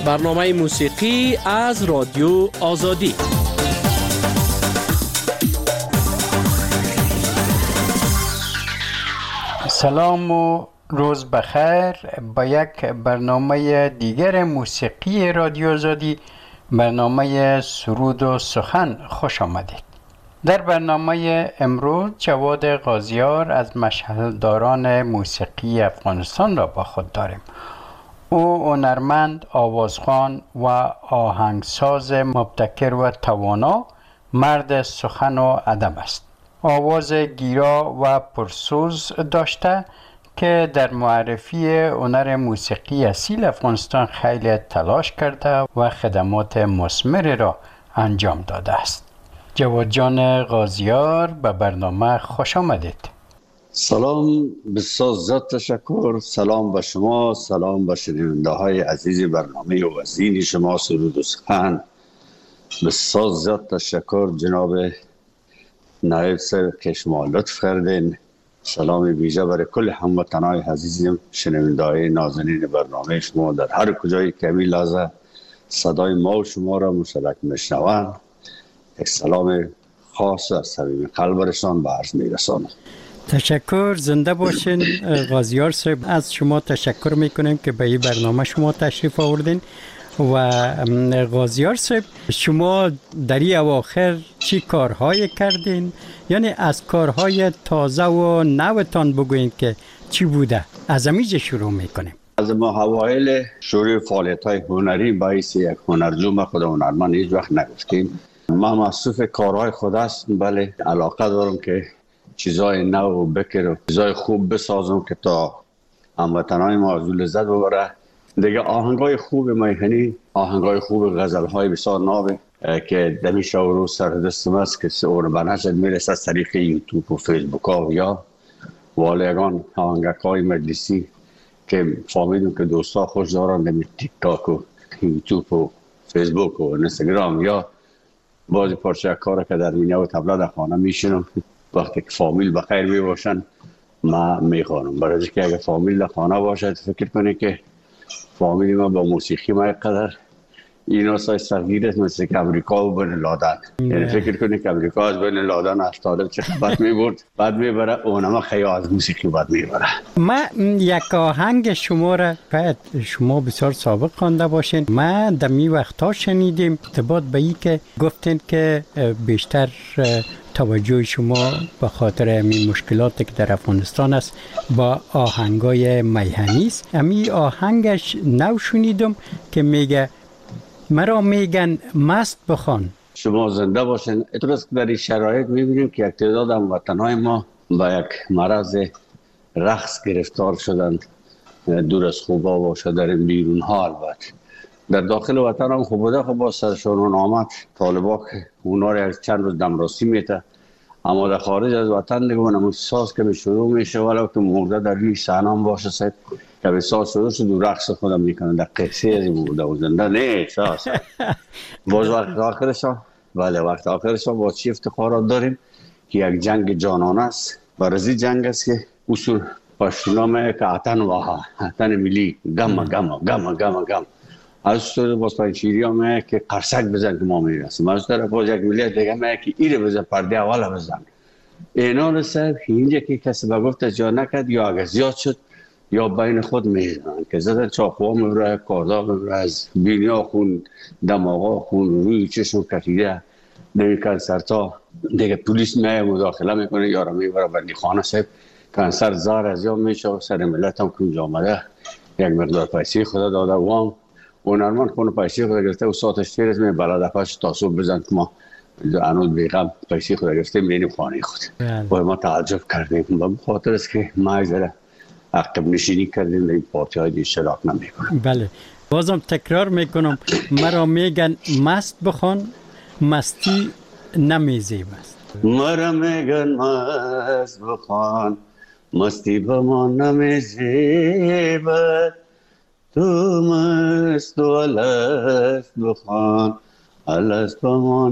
برنامه موسیقی از رادیو آزادی. سلام و روز بخیر. با یک برنامه دیگر موسیقی رادیو آزادی، برنامه سرود و سخن خوش آمدید. در برنامه امروز جواد غازیار از مشعلداران موسیقی افغانستان را با خود داریم. او هنرمند، آوازخوان و آهنگساز مبتکر و توانا، مرد سخن و ادب است. آواز گیرا و پرسوز داشته که در معرفی هنر موسیقی اصیل افغانستان خیلی تلاش کرده و خدمات مثمر را انجام داده است. جواد جان غازیار، به برنامه خوش آمدید. سلام، بسیار زیاد تشکر. سلام به شما، سلام به شنونده های عزیز برنامه وزین شما سرود و سخن. بسیار زیاد تشکر جناب نایب صاحب که شما لطف کردین. سلام ویژه برای کل هموطنان عزیزم، شنونده های نازنین برنامه شما در هر کجای که می لحظه صدای ما و شما را مشترک میشنوند. یک سلام خاص از صمیم قلبشان به عرض میرسانم. تشکر، زنده باشین. غازیار صاحب، از شما تشکر میکنیم که به این برنامه شما تشریف آوردین. و غازیار صاحب، شما در این اواخر چی کارهای کردین؟ یعنی از کارهای تازه و نوتان بگوین که چی بوده. از امیج شروع میکنیم. از ما اوایل شروع فعالیت های هنری باعث یک هنرجو ما خود هنرمند هیچ وقت نگفتیم. ما مصروف کارهای خود است، بله علاقه دارم که چیزای نو و بکر و چیزای خوب بسازم که تا هموطنان ما از لذت ببره. دیگه آهنگای خوب میهنی، آهنگای خوب غزل‌های بسیار ناب که دمی شو رو سر دستم است که اون به نشد میرسه از طریق یوتیوب و فیسبوک ها یا والیگان آهنگای مجلسی که فهمیدم که دوستا خوش دارن دمی تیک تاک و یوتیوب و فیسبوک و اینستاگرام یا بعضی پارچه کار که در مینه و تبله در خانه میشینم. وقتی که فامیل بخیر می باشن ما میخوانم، برای که اگه فامیل در خانه باشد فکر کنی که فامیلی ما با موسیقی ما قدر اینا سای صغیر است، مثل که امریکا و بین لادن. یعنی فکر کنی که امریکا از بین لادن افتاده چه خبت میبرد بعد میبره اونما خیلی از موسیقی بعد میبره. ما یک آهنگ شما را باید شما بسیار سابق خوانده باشین. ما در می وقتا شنیدیم ارتباط به این که گفتین که بیشتر توجه شما به خاطر این مشکلاتی که در افغانستان است با آهنگای میهنی است. امی آهنگش نو شنیدم که میگه مرا میگن مست بخوان. شما زنده باشین. اتفاقا در این شرایط میبینیم که یک تعداد هموطنان ما با یک مرض رقص گرفتار شدند، دور از خوبا باشه در این بیرون ها. البته در داخل وطن هم خوب بوده، خب با سرشون آمد طالبا که اونا را چند روز دمراسی میته، اما در خارج از وطن دیگه اون احساس که شروع میشه ولی که مرده در روی صحنه باشه سید که احساس شروع شد و رقص خودم میکنن. در قصه از بوده و زنده نه احساس باز وقت آخرش ولی وقت آخرش با چی افتخارات داریم که یک جنگ جانانه است. برای جنگ است که اصول پشتونامه که عطن واها عطن ملی گم گم گم گم گم از طور باز پنچیری همه که قرصک بزن که ما میرسیم، از طرف باز یک ملیت دیگه همه که ایره بزن پرده اولا بزن. اینا رو صاحب اینجا که کسی بگفت جا نکد یا اگر زیاد شد یا بین خود میزنن که زدن چاقوها میبره، کاردا میبره، از بینیا خون، دماغا خون، روی چشم کشیده نمی کنسر تا دیگه پولیس میای مداخله میکنه یارو میبره بندی خانه. صاحب کنسر زار از یا میشه سر ملت هم کنجا آمده یک مقدار پیسی خدا داده وام هنرمند خونه پیسی خود گرفته و ساعتش تیر از می بلده پاش تاسوب بزن که ما انود بیغم پیسی خود گرفته میریم خانه خود و ما تعجب کردیم. به خاطر است که ما ایزاره عقب نشینی کردیم در این پارتی های اشتراک نمیکنم. بله، بازم تکرار میکنم مرا میگن مست بخوان، مستی نمیزیب است. مرا میگن مست بخوان، مستی به ما نمیزیبد. تو مست و الست بخوان، الست به ما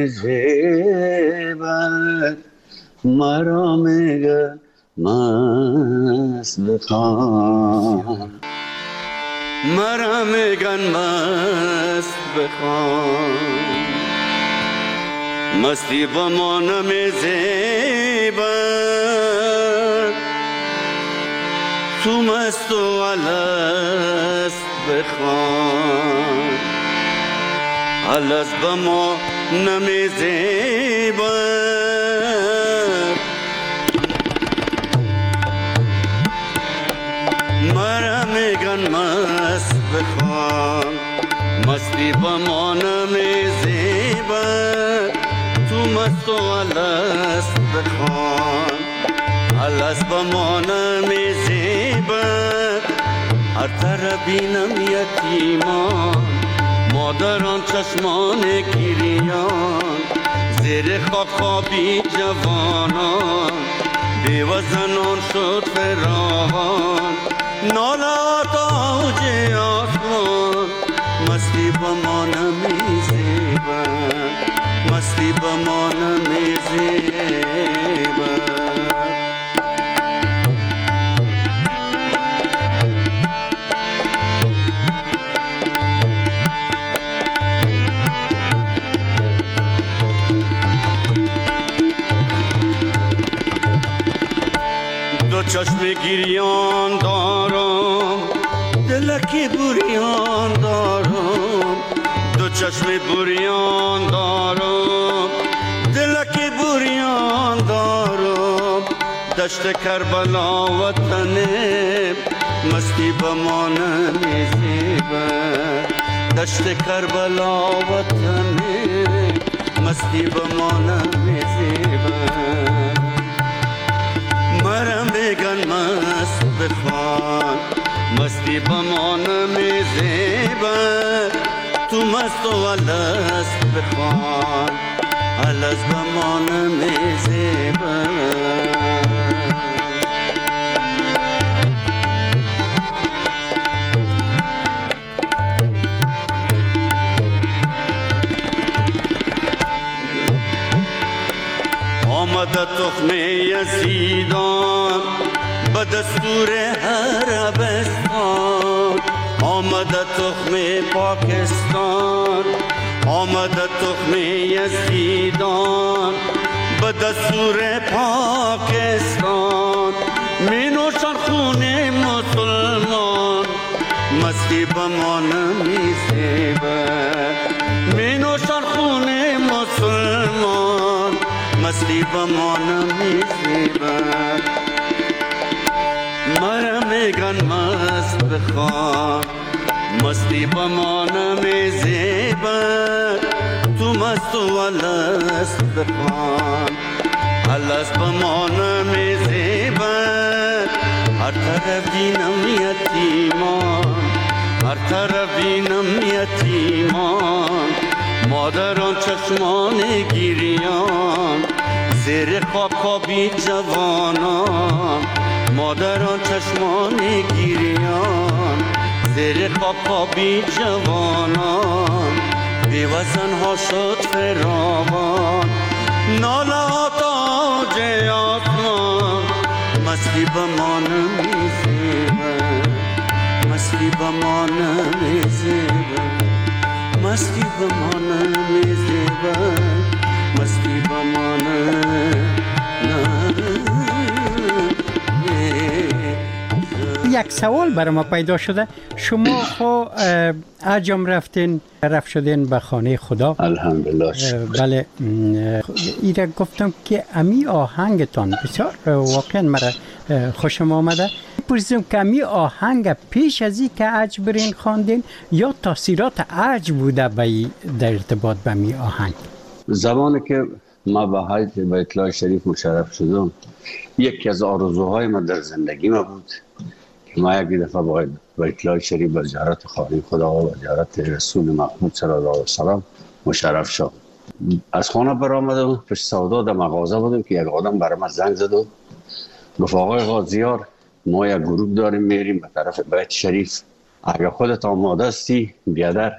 نمیزیبد. مرا میگن مست بخوان. مرا میگن مست بخوان، مستی با ما نمیزیبد، تو مست و الست بخوان، الست با ما نمیزیبد، مرا میگن مست بخوان، مستی با ما نمیزیبد، تو مست و الست بخوان، الست با ما نمیزیبد، هر طرف بینم یتیمان، مادران چشمان گریان، زیر خاک خوابی جوانان، بیوزنان شد فراوان، ناله تاج آسمان، مستی با ما نمیزیبد، مستی با ما نمیزیبد. دو چشم گریان دارم، دلکی بریان دارم، دو چشم بریان دارم، دلکی بریان دارم، دشت کربلا وطنم، مستی با ما نمیزیبد، دشت کربلا وطنم، مستی با ما نمیزیبد، مرا میگن مست بخوان، مستی با ما نمیزیبد، تو مست و الست بخوان، الست با ما نمیزیبد. آمد تخم یزیدان به دستور عربستان، آمد تخم پاکستان، آمد تخم یزیدان به دستور پاکستان، می نوشن خون مسلمان، مستی به ما نمیزیبد، می نوشن خون مسلمان، مستی با ما نمیزیبد، مرا میگن مست بخوان، مستی با ما نمیزیبد، تو مست و الست بخوان، الست با ما نمیزیبد، هر طرف بینم یتیمان، هر طرف بینم یتیمان، مادران چشمان گریان، زیر خواب خوابی جوانان، مادران چشمان گریان، زیر خواب خوابی جوانان، بیوزن ها شد فراوان، ناله تاج آسمان، مستی با ما نمیزیبد، مستی با ما نمیزیبد، مستی با ما نمیزیبد، مستی با ما یک سوال برای ما پیدا شده، شما خو عجم رفت شدین به خانه خدا، الحمدلله. بله، ایره گفتم که امی آهنگتان بسیار واقعا مرا خوشم آمده. پرسیدم که امی آهنگ پیش از این که عج برین خواندین یا تاثیرات عج بوده در ارتباط به امی آهنگ؟ زمانی که ما به حج بیت الله شریف مشرف شدم، یکی از آرزوهای ما در زندگی ما بود که ما یک دفعه باید بیت الله شریف به زیارت خانه خدا و زیارت رسول محمود صلی الله علیه و سلم مشرف شدم. از خانه برآمدم، پشت سودا در مغازه بودم که یک آدم برای من زنگ زد و گفت آقای قاضیار، ما یک گروه داریم میریم به طرف بیت شریف، اگر خودت آماده هستی بیا در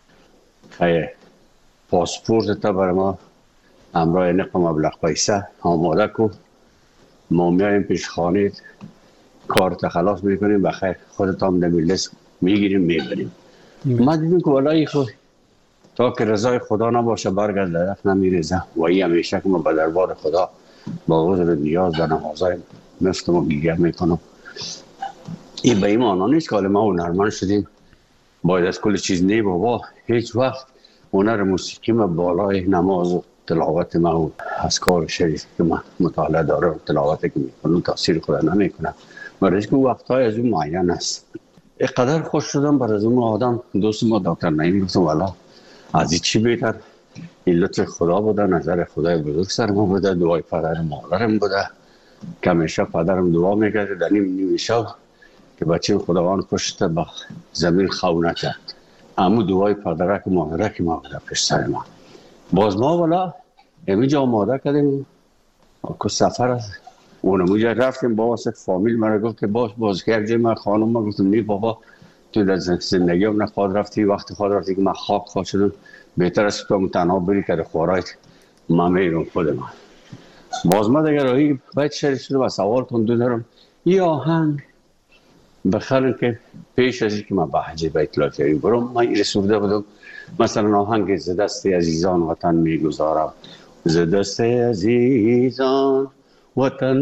پاسپورت تا برای ما همراه نقل مبلغ پیسه آماده کن، ما میایم پیش خانه کارت خلاص میکنیم، بخیر خودت هم در لیست میگیریم میبریم. ما دیدیم که والای خود تا که رضای خدا نباشه برگرد درخت نمیریزه و این همیشه که ما به دربار خدا با عذر نیاز در نمازهای مفتم و گیگر میکنم. این به این معنا نیست که حالا ما هنرمند شدیم باید از کل چیز نی بابا. هیچ وقت هنر موسیقی ما بالای نماز و تلاوت ما و اذکار شریف که ما مطالعه دارم تلاوتی که میکنم تاثیر خدا نمیکنه، برای که وقتهای از اون معین است. اینقدر خوش شدم بر از اون آدم دوست ما دکتر نعیم گفتم والا از این چی بهتر، این لطف خدا بوده، نظر خدای بزرگ سر ما بوده، دعای پدر مادرم بوده که همیشه پدرم دعا میکرد در نیم شب که بچه خداوند کشته به زمین خو نکرد. اما دعای پدرک مادرک ما بوده پیش سر ما. باز ما والا همینجا آماده کردیم که سفر است. اونموجه رفتیم با واسه فامیل مرا گفت که باز که یک جای من خانم ما گفتم نی بابا تو در زندگی هم نخواد رفتی، وقت خود رفتی که من خواب شدم، بهتر است تو تنها بری که خوارایت من میرم خود من. باز ما دیگر راهی باید شریف شده و سوال کن دارم این آهنگ بخرن که پیش از این که من به حج بیت الله شریف برم من این سروده بودم مثلا آهنگ ز دست عزیزان وطن میگذارم، ز دست عزیزان وطن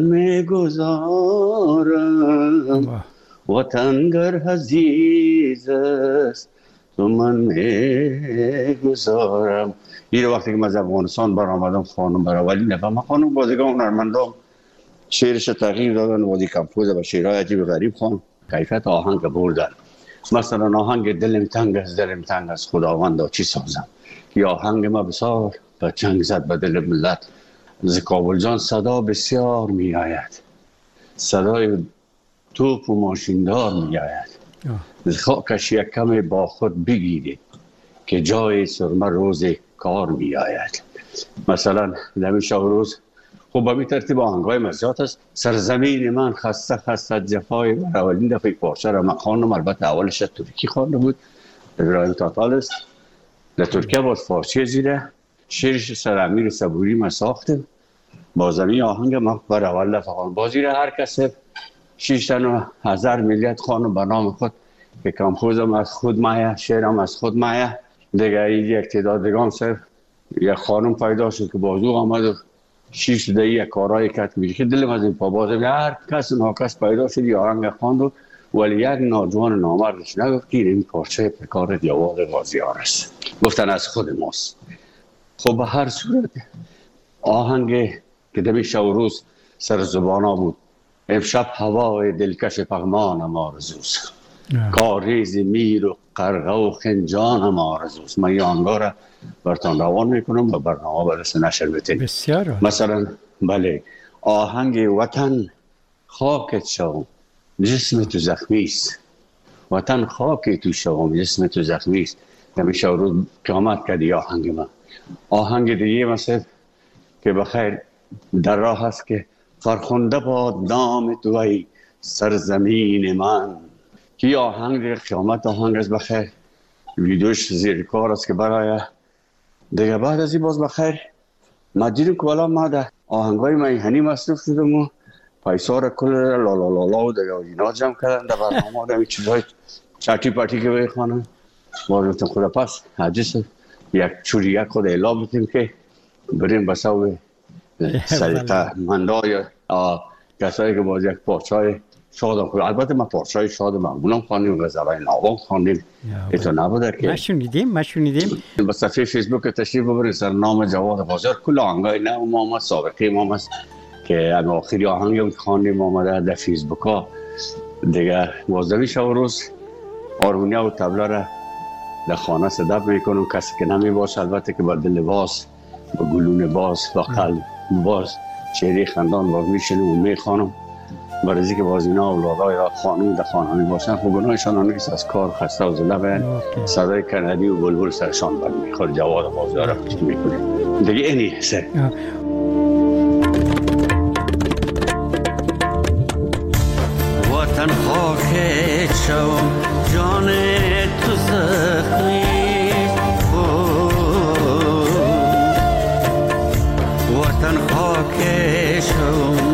میگذارم، وطن گر عزیز است تو من میگذارم. این وقتی که من از افغانستان برآمدم خانم برای ولی نفهم خانم بازیگاه هنرمندان شعرش تغییر دادن و دی کمپوز و شعرهای عجیب غریب خان کیفیت آهنگ بردن. مثلا آهنگ دلم تنگ از خداوندا چی سازم، یا آهنگ ما بسیار به چنگ زد به دل ملت، ز کابل جان صدا بسیار می آید، صدای توپ و ماشیندار می آید، ز خاکش یک کم با خود بگیرید که جای سرمه روز کار می آید. مثلا دمی شب روز خب به می ترتیب آهنگای مزیات است. سرزمین من خسته جفای بر اولین دفعه پارچه را من خواندم، البته اولش ترکی خوانده بود ابراهیم تاتال است، در ترکیه باز فارسی زیره شعرش سر امیر صبوری ما ساختم با زمین آهنگ ما بر اول دفعه خوانم. بازی را هر کس 6,000 میلیت خوانم به نام خود که کمپوزم از خود مایه، شعرم از خود مایه. دیگه یک تعداد دیگه سر یک خانم پیدا شد که بازو آمد و 6 دقیقه کارهای کرد که دلم از این پا بازم هر کس ناکس پیدا شد یا آهنگ خواند ولی یک ناجوان نامردش نگفت که این پارچه پکار دیوار غازیار است، گفتن از خود ماست. خب به هر صورت آهنگ که دمی شب و روز سر زبانا بود، امشب هوای دلکش پغمانم آرزوست، کاریز میر و قرغه و خنجانم آرزوست. من این آهنگا را برتان روان میکنم و برنامه برسه نشر بتین. بسیار مثلا بله آهنگ وطن خاکت شوم جسم تو زخمیست، وطن خاکی تو شوم جسم تو زخمیست. همیشه روز قیامت کردی آهنگ من. آهنگ دیگه مثلا که بخیر در راه هست که فرخنده باد نام تو ای سرزمین من، که آهنگ دیگه قیامت آهنگ است بخیر ویدیوش زیر کار است که برای دیگه. بعد از این باز بخیر ما دیدیم که والا ما در آهنگای میهنی مصروف شدم و پیسا را کل لا لا لا لا و دیگه اینا جمع کردن در برنامه در این چیزهای چاتی پاتی که بخوانم. باز گفتم خدا پس حجیس یک چوری یک خود اعلام بودیم که بریم بساوی سریعه مندای کسایی که باز یک پارچای شادم خود. البته ما پارچای شاد مغبونم خواندیم و غزلای ناوان خواندیم. ایتا نبوده که ما شنیدیم با صفحه فیسبوک تشریف ببرید سر نام جواد بازار کل آهنگای نو ما سابقه ما هست که اما آخری آهنگی که خواندیم آمده در فیسبوک ها دیگه. 12 شب روز آرمونیا و تبله را در خانه صدب میکنم، کسی که نمی باشه البته که با دل باز با گلون باز با قلب باز شعری خندان باز میشنم و میخوانم. برای که باز اینا اولادای خانوم در خانه باشن خب گناهشان آنیست از کار خسته و زلبه صدای کندی و بلبل سرشان بر میخواد جواد بازار را میکنه دیگه. اینی سر وطن خاکت شوم جان تو زخمیست، وطن خاکت شوم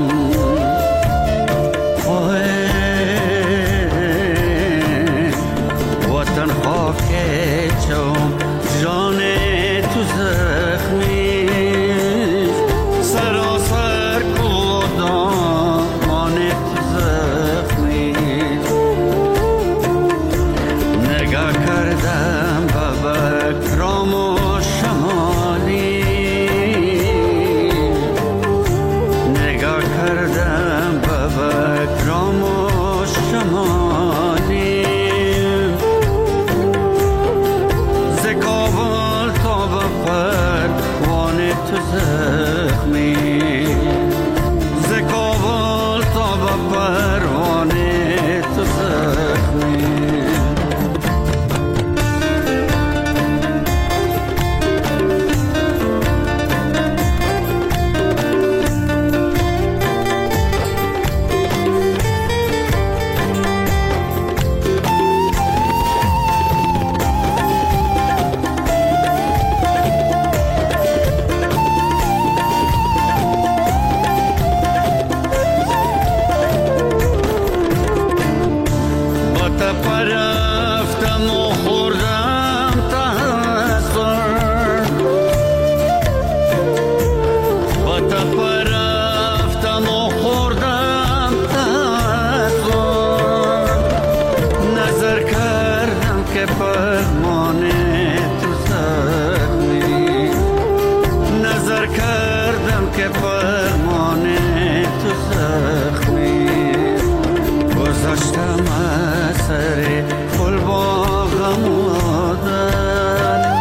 فرمان تو زخمی گذاشتم از سر پل با غم و درد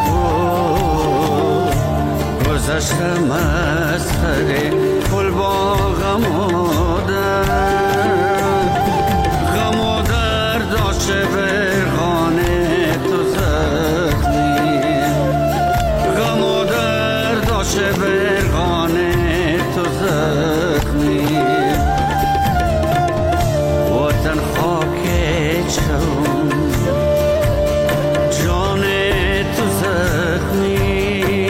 گذاشتم از سر پل با غم و درد غم و درد داشته برخانه تو زخمی غم و درد داشته برخانه تو زخمی وطن خاک چون جان تو زخمی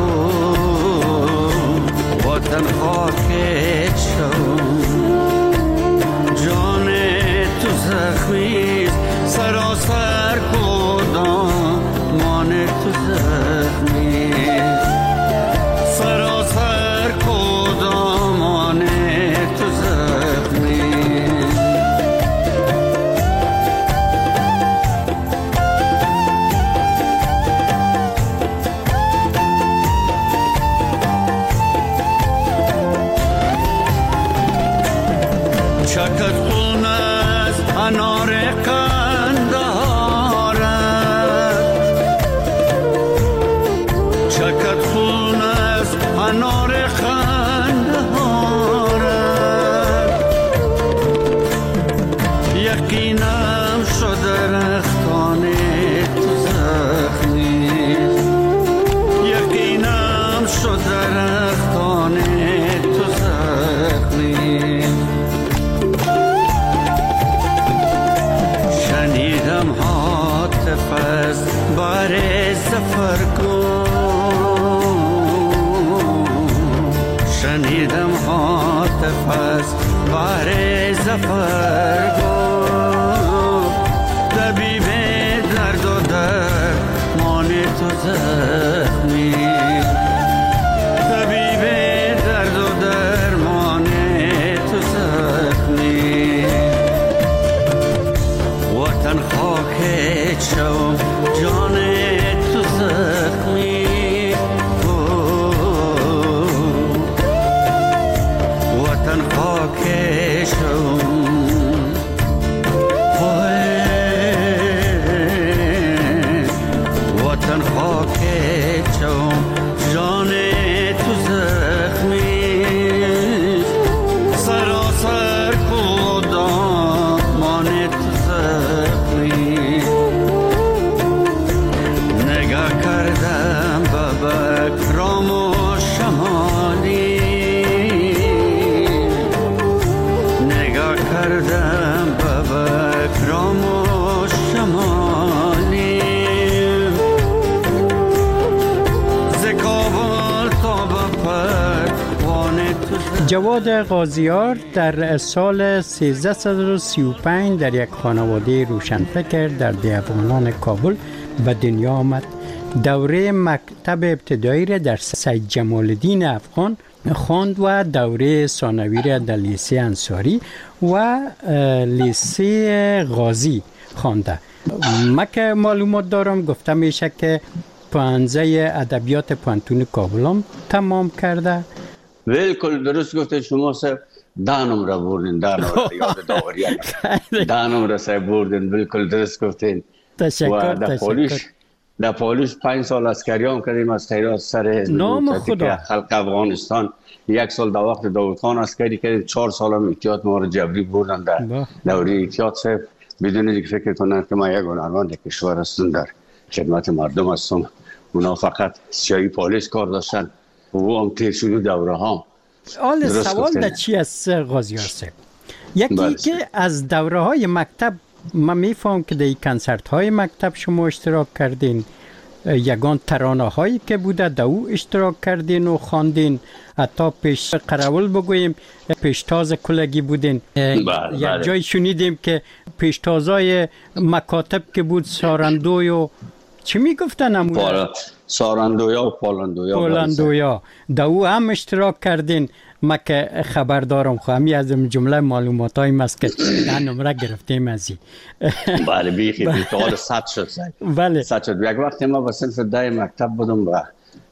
وطن خاک چون جان تو زخمی سراسر کدام مان تو زخمی سراسر کدام مان تو زخمی چکت خون از انار قندهارت چکت خون از انار قندهارت یقینم شد درختان تو زخمی یقینم شد درختان تو زخمی شنیدم هاتف از بار زفر گفت شنیدم هاتف از بار زفر گفت طبیب درد و درمان تو زخمی طبیب درد و درمان تو زخمی وطن خاک چون جان تو زخمی وطن خاک چون وطن خاک چون جان تو زخمی سراسر کدام مان تو زخمی نگاه کردم بابک رام و شمالی نگاه کردم بابک رام و شمالی ز کابل تا به پروان تو جواد قاضیار در سال 1335 در یک خانواده روشنفکر در دیوانان کابل به دنیا آمد. دوره مکتب ابتدایی را در سید جمال الدین افغان خواند و دوره ثانوی را در لیسه انصاری و لیسه غازی خوانده. من که معلومات دارم گفته میشه که پانزه ادبیات پانتون کابل هم تمام کرده. بالکل درست گفته شما صاحب. 10 نمره بردین، 10 نمره یاد داوری 10 نمره صاحب بردین، بالکل درست گفتین. تشکر. در پالیش 5 سال عسکریان کردیم از خیرات سر نام خدا خلق افغانستان. 1 سال در وقت داود خان عسکری کردیم، 4 سال هم احتیاط ما رو جبری بردن در دوره احتیاط صاحب، بدون اینکه فکر کنن که ما یک هنرمند کشور هستم در خدمت مردم هستم. اونا فقط سیاهی پالیس کار داشتن و او هم تیر شده دوره ها. سوال در چی است قاضیار صاحب؟ یکی که از دوره های مکتب من میفهم که در کنسرت های مکتب شما اشتراک کردین، یگان ترانه هایی که بوده در او اشتراک کردین و خواندین، حتی پیش قراول بگوییم پیشتاز کلگی بودین. یک جای شنیدیم که پیشتازای مکاتب که بود سارندوی و چی میگفتن همون؟ سارندویا و پالندویا در او هم اشتراک کردین. ما که خبر دارم خواهمی از جمله معلومات های است که 10 نمره گرفتیم از این. بله بیخی بیتال 100 شد. بله 100 شد. یک وقت ما با صنف 10 مکتب بودم و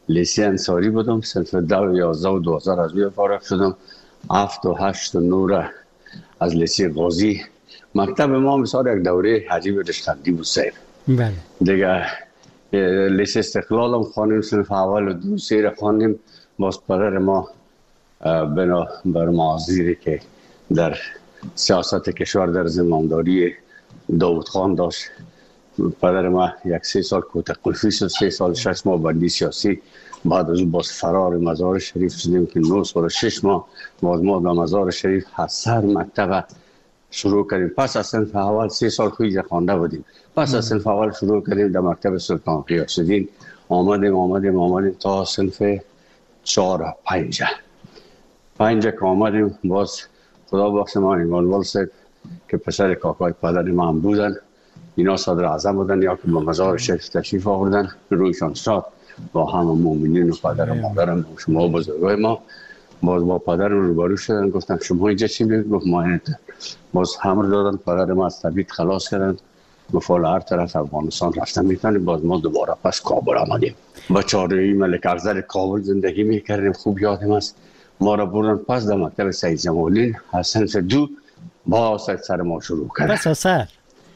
لیسه انصاری بودم، صنف 10 و 11 و 12 از روی فارغ شدم. 7 و 8 و 9 از لیسه غازی. مکتب ما مثلا یک دوره عجیب رشتندی بود سیر. بله. دیگه لیسه استقلال هم خواندیم، صنف اول و 2 3 خواندیم. باز پدر ما بنا بر معاذیری که در سیاست کشور در زمامداری داوود خان داشت، پدر ما 1-3 سال کوته قلفی شد، 3 سال 6 ماه بندی سیاسی. بعد از اون باز فرار مزار شریف شدیم که 9 سال و 6 ماه باز ما به مزار شریف حسر مکتب شروع کردیم. پس از صنف اول 3 سال خویج خوانده بودیم. پس از صنف اول شروع کردیم در مکتب سلطان غیاث الدین. آمدیم تا صنف 4 و 5 که آمدیم. باز خدا بخش ما ایمانوال صاحب که پسر کاکای پدر ما هم بودن، اینا صدر اعظم بودن یا که به مزار شریف تشریف آوردن، رویشان شاد با هم مومنین و پدر و مادرم و شما بزرگای ما. باز با پدرم روبرو شدن، گفتن شما اینجا چی میگید؟ گفت ما اینجا. باز همر دادن، پدر ما از طبیعت خلاص کردن، گفت هر طرف افغانستان رفتن میتونیم. باز ما دوباره پس کابل آمدیم. با چهارراهی ملک افضل کابل زندگی میکردیم. خوب یادم است ما را بردن پس در مکتب سید جمالدین از صنف 2 با سر ما شروع کردن. بس اثر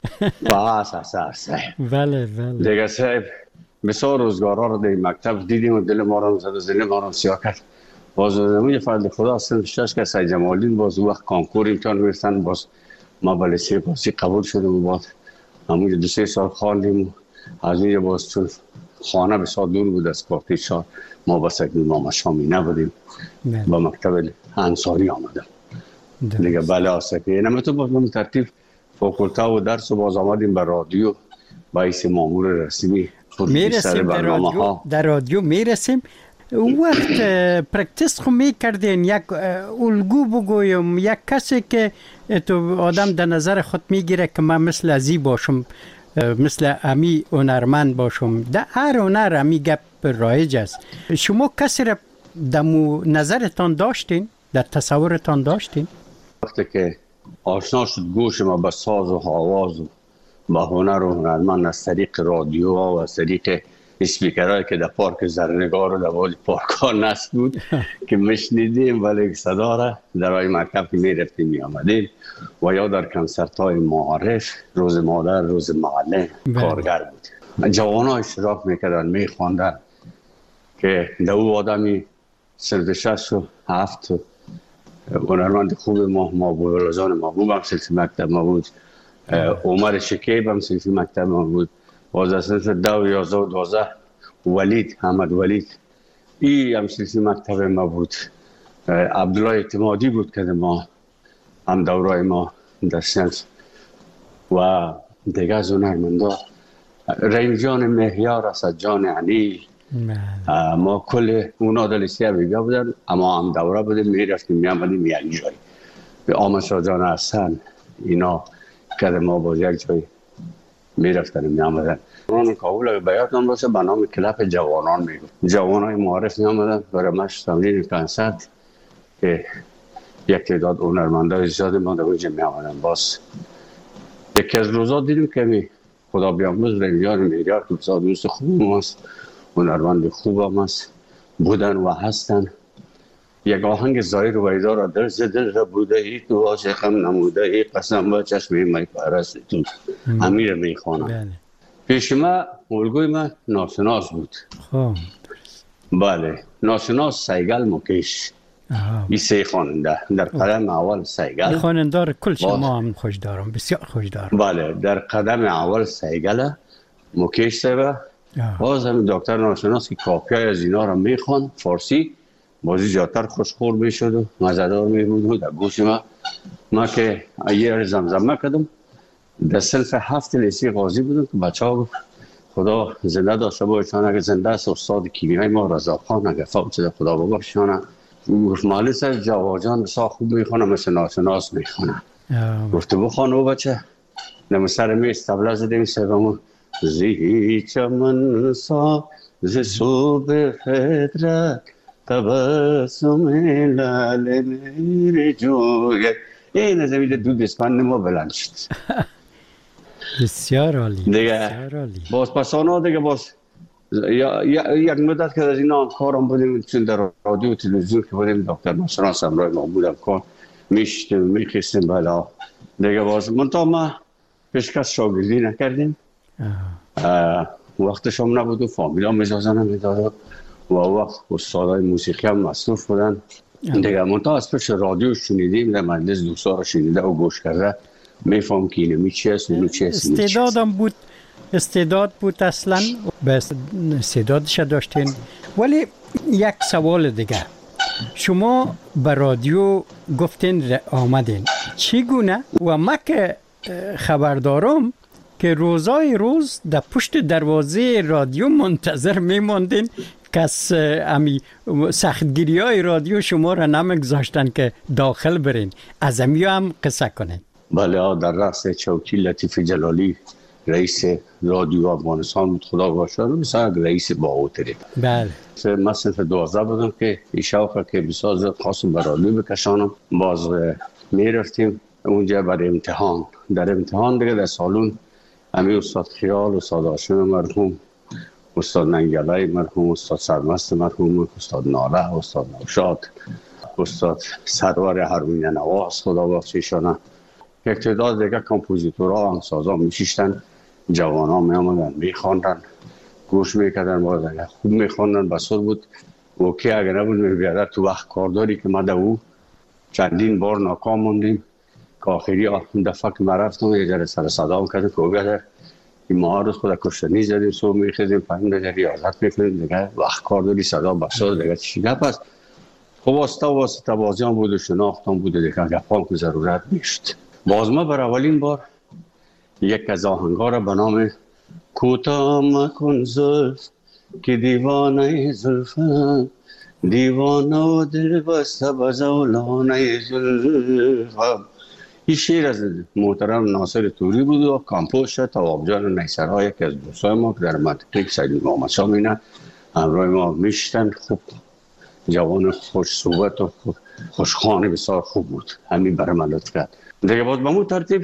صاحب. بله. دیگه صاحب بسیار روزگارا رو در مکتب دیدیم و دل ما رو زد، دل ما رو سیاه کرد. باز زمین فضل خدا صنف 6 که سید جمالدین باز وقت کانکور امتحان میرسن، باز ما به لیسه پاسی قبول شدیم و باز همونجا 2-3 سال خواندیم. از اینجا باز چون خانه بسیار دور بود از پارتی شاه، ما با سید امام شامی نبودیم، با مکتب انصاری آمدم دیگه. بله آسفی اینم تو باز من ترتیب فاکولته و درس و باز آمدیم به رادیو با ایس مامور رسمی میرسیم در رادیو میرسیم. وقت پرکتیس خو میکردین، یک الگو بگویم، یک کسی که تو آدم در نظر خود میگیره که من مثل ازی باشم، مثل امی هنرمند باشم، در هر هنر امی گپ رایج است. شما کسی را در نظرتان داشتین، در تصورتان داشتین؟ وقتی که آشنا شد گوش ما به ساز و آواز و به هنر و هنرمند از طریق رادیو و از طریق اسپیکرهایی که در پارک زرنگار و در وادی پارک‌ها نصب بود که میشنیدیم، ولی صدا را در راه مکتب که میرفتیم میآمدیم و یا در کنسرت‌های معارف، روز مادر، روز معلم کارگر بود. جوان‌ها اشتراک میکردن، میخواندن که در او آدمی صنف 6 و 7 هنرمند خوب ما بولازان محبوب هم صنف مکتب ما بود، عمر شکیب هم صنف مکتب ما بود. باز از صنف 10 و 11 و 12 ولید، احمد ولید ای هم صنف مکتب ما بود. عبدالله اعتمادی بود که ما هم دورای ما در صنف و دیگه از هنرمندا رحیم جان مهیار، اسد جان علی، ما کل اونا در لیسه بیگا بودن، اما هم دوره بودیم، میرفتیم میامدیم یک جای. به آمد شاه جان حسن اینا که ما باز یک جای میرفتن میامدن. جوانان کابل اگه بیاتون باشه به نام کلپ جوانان میگفت. جوانای معارف میامدن برای مشت تمرین کنسرت که یک تعداد هنرمندای زیادی ما در اونجا میامدن. باز یکی از روزا دیدیم که خدا بیامرز رنجان میلیار که بسیار دوست خوب هست، هنرمند خوب هم هست، بودن و هستن. یک آهنگ زایر و ویدا را در دل را بوده ای تو عاشقم نموده ای قسم با چشم می پرست تو امیر میخوانم. پیش ما الگوی من ناشناس بود. بله ناشناس، سیگل، مکیش، این 3 خواننده در قدم اول. سیگل خواننده کل شما هم خوش دارم، بسیار خوش دارم. بله در قدم اول سیگل، مکیش صاحب. باز هم دکتر ناشناس که کاپیای از اینا را میخوان فارسی، بازی جاتر خوشخور میشد و مزدار میبود و در گوش ما که یه زمزمه کردم. در صنف 7 لیسه غازی بودم که بچه ها خدا زنده داشته باشن، اگه زنده است استاد کیمیای ما رضا خان اگه فوت شده خدا ببخشونه، گفت مالی سر جواجان بسیار خوب میخونه، مثل ناشناس میخونه. گفته بخوان او بچه. نمو سر میز طبله زدیم سبمون زی چمن سا ز صبح فطرت تبسم لال میری جوی. این از امید دو دستمند ما بلند شد. بسیار عالی. دیگه باز پسانا دیگه باز یک مدت که از اینا کارم بودیم، چون در رادیو و تلویزیون که بودیم، دکتر ناصر همراه ما بودم، کار میشتیم میخیستیم بالا دیگه. باز منطقه ما پیشکش شاگردی نکردیم، وقتش هم نبود و فامیلا هم اجازه نمیداد و وقت استادای موسیقی هم مصروف بودن دیگه. منطقه از پیش رادیو شنیدیم، در مجلس دوستا رو شنیده و گوش کرده میفهم که اینمی چی است اینمی چی است. استعداد بود اصلا، بس استعدادش داشتین. ولی یک سوال دیگه، شما به رادیو گفتین آمدین چگونه؟ و ما که خبردارم که روز در پشت دروازه رادیو منتظر میماندین، کس امی سختگیری های رادیو شما را نمیگذاشتن که داخل برین. از امی هم قصه کنین. بله، در رأس چوکی لطیف جلالی رئیس رادیو افغانستان بود، خدا باشد، مثلا رئیس باوتری. بله. من صنف 12 بودم که این شوقه که بسیار زیاد خواستم به رادیو بکشانم. باز میرفتیم اونجا برای امتحان. در امتحان دیگه در سالون امی استاد خیال، استاد هاشم مرحوم، استاد ننگلای مرحوم، استاد سرمست مرحوم، استاد ناله، استاد نوشاد، استاد سرور هارون نواز، خدا بخشیشانه، یک تعداد دیگه کمپوزیتورها هم سازا میشیشتن. جوان ها می آمدن میخواندن، گوش میکردن، باز خوب میخواندن. بسیار بود و که اگر نبود میبیاده تو وقت کارداری که ما در او چندین بار ناکام موندیم که آخری دفعه که ما رفتم یه جره سر صدام کرد که اوگه این ماه روز خود کشتنی زدیم، صبح میخیزیم پایین دیگه ریاضت میکنیم دیگه، وقت کارداری صدا بسیار دیگه چی گپ است. خب واسطه بازی هم بود و شناخت هم بود دیگه، گپ هم که ضرورت میشد. باز ما بر اولین بار یک از آهنگا را به نام کوتاه مکن زلف که دیوانه زلفم، دیوانه و دل بسته به زولانه زلفم، این شعر از محترم ناصر توری بود و کامپوز شد توابجان نیسرها، یکی از دوستای ما که در منطقه سید محمد شاه مینه همراه ما میشتن. خوب جوان خوش صحبت و خوشخوانه بسیار خوب بود، همین برای من لطف کرد دیگه. باز به مون ترتیب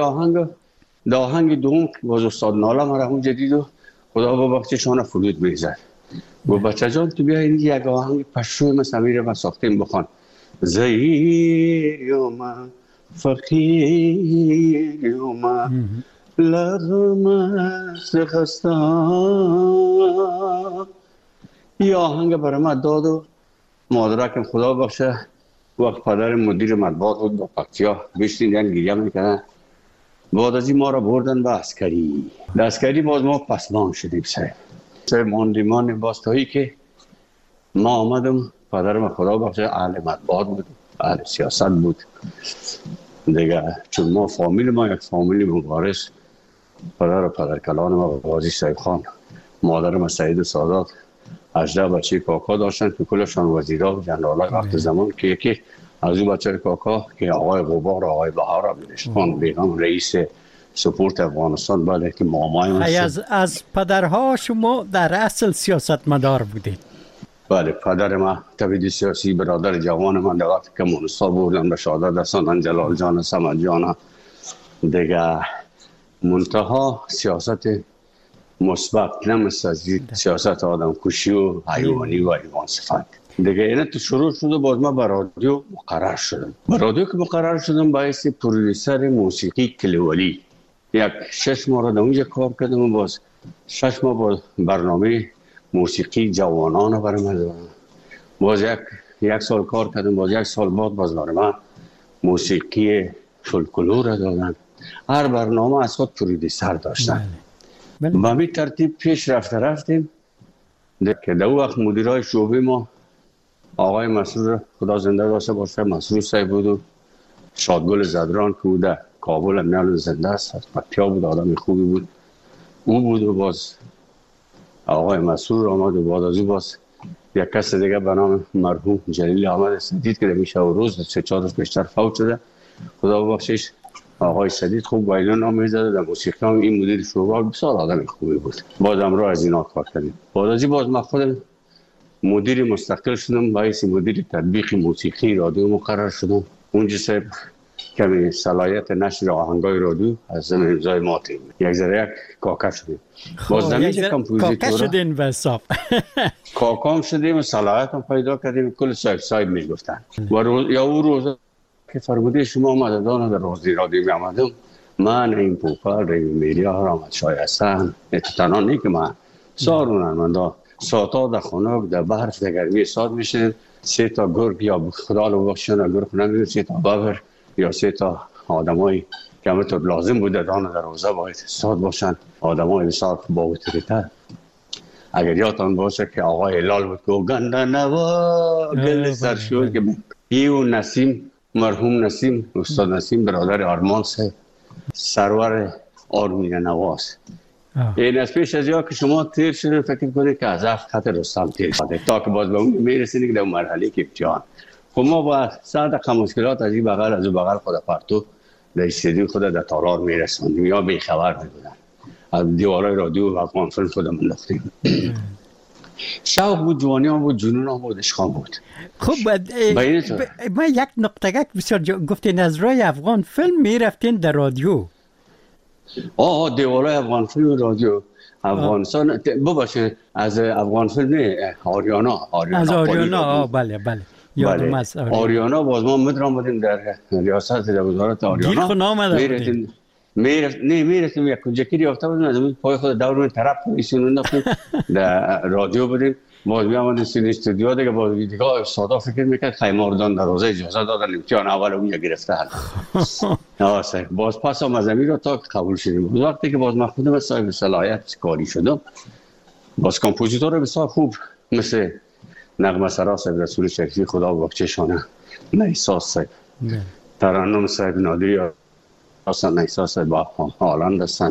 آهنگ دوم باز استاد ناله مرحوم جدید و خدا ببخشیشان فرود میزد. گفت بچه جان تو بیا این یک آهنگ پشوی مسامیر ما ساختیم بخوان. زیرم فقیرم لغم سخستان. این آهنگ برای من داد و مادرکم خدا بخشه وقت پدر مدیر مطبوعات بود با پکتیا بیشتین دیدن گریه میکنن. بعد از این ما را بردن به عسکری. در عسکری باز ما پسمان شدیم سه ماندیمان باز تایی که ما آمدم. پدرم خدا بخشه اهل مطبوعات بود، اهل سیاست بود دیگه، چون ما فامیل ما یک فامیل مبارز، پدر و پدرکلان ما قاضی سیب خان، مادرم سعید سادات، 18 بچه کاکا داشتن که کلشان وزیرا و جنرالای وقت زمان که یکی از اون بچه کاکا که آقای غبار و آقای بهار عبدالشان بیگم رئیس سپورت افغانستان، بله که مامای از پدرها شما در اصل سیاستمدار بودید؟ بله، پدر ما تبعید سیاسی، برادر جوان من در وقت که کمونیستا بردن به شهادت رساندن، جلال جان، صمد جان دیگه. منتها سیاست مثبت، نه مثل سیاست آدم کشی و حیوانی و حیوان صفت دیگه. اینه تو شروع شد و باز ما به رادیو مقرر شدم. به رادیو که مقرر شدم باعث پرودوسر موسیقی کلیولی یک 6 ماه را در اونجا کار کردم و باز 6 ماه با برنامه موسیقی جوانان رو برای من دارم. باز یک سال کار کردم، باز 1 سال بعد باز برای من موسیقی فولکلور را دادن. هر برنامه از خود پرودوسر داشتن. با همین ترتیب پیش رفتیم که در وقت مدیرای شعبه ما آقای مسرور خدا زنده داشته باشه، مسرور صاحب بود و شادگل زدران که بود در کابل میال زنده است، از پکتیا بود، آدم خوبی بود، او بود. و باز آقای مسرور آمد و بعد از او باز یک کس دیگه به نام مرحوم جلیل احمد سدید که میشه و روز 3-4 روز بیشتر فوت شده، خدا ببخشش. آقای سدید خوب وایلون هم میزد، در موسیقی هم این مدیر شورا بسیار آدم خوبی بود. باز امروز از اینا کار کردیم. باز من خودم مدیر مستقل شدم، باعث مدیر تطبیق موسیقی رادیو مقرر شدم. اونجا صاحب کمی صلاحیت نشر آهنگای رادیو از امضای ما تیم یک ذره یک کاکا شدیم. باز نمیشه کمپوزیتورا کاکا شدین و صاف کاکام شدیم و صلاحیت هم پیدا کردیم. کل صاحب میگفتن یا او روز که فرموده شما آمددان در روزی رادیو می آمدم، من این پوپر این میلیار آمد شای هستن اتتانا نی که من سارونن من دا ساتا در خانه در برف در گرمی ساد میشن 3 تا گرگ یا خدا رو بخشن گرگ نمیدون 3 تا ببر یا 3 تا آدمایی که همینطور لازم بوده دانه در روزه باید ساد باشن، آدمای بسیار با اتریتر. اگر یادتان باشه که آقای لال بود که گنده نوا گل سرشور که ایو نسیم مرحوم نسیم استاد نسیم برادر آرمان صاحب سرور آرمین نواز. این از پیش از یا که شما تیر شده فکر کنید که از هفت خط رستم تیر شده تا که باز به اون میرسید که در مرحله که امتحان خب ما با 100 دقیقه مشکلات از این بغل از اون بغل خود پرتو در استودیو خود در تالار میرسوندیم یا بیخبر میبودن از دیوارای رادیو و افغان فیلم خود منداختیم. شوق بود، جوانی هم بود، جنون هم بود، عشق هم بود. خب ما یک نقطه بسیار گفتین از رای افغان فیلم میرفتین در رادیو. دیوارای افغان فیلم رادیو افغانستان بباشه از افغان فیلم نه آریانا از آریانا بله یادم از آریانا باز ما مدرم بودیم در ریاست در وزارت آریانا گیر خود آمده میرفتیم یک کنجکی ریافته بودیم از پای خود دور من طرف ایشون انداختیم در رادیو بودیم باز میامدیم سین استودیو دیگه باز دیگه سادا فکر میکرد خیماردان در روزه اجازه دادن امتحان اول اونجا گرفتن باز پس هم از امیر رو تا قبول شدیم. وقتی که باز من خودم صاحب صلاحیت کاری شدم باز کمپوزیتور بسیار خوب مثل نغمه سرا صاحب رسول شریفی خدا بخششانه نیسا صاحب ترنم صاحب نادری اصلا نیسا صاحب با هالند هستن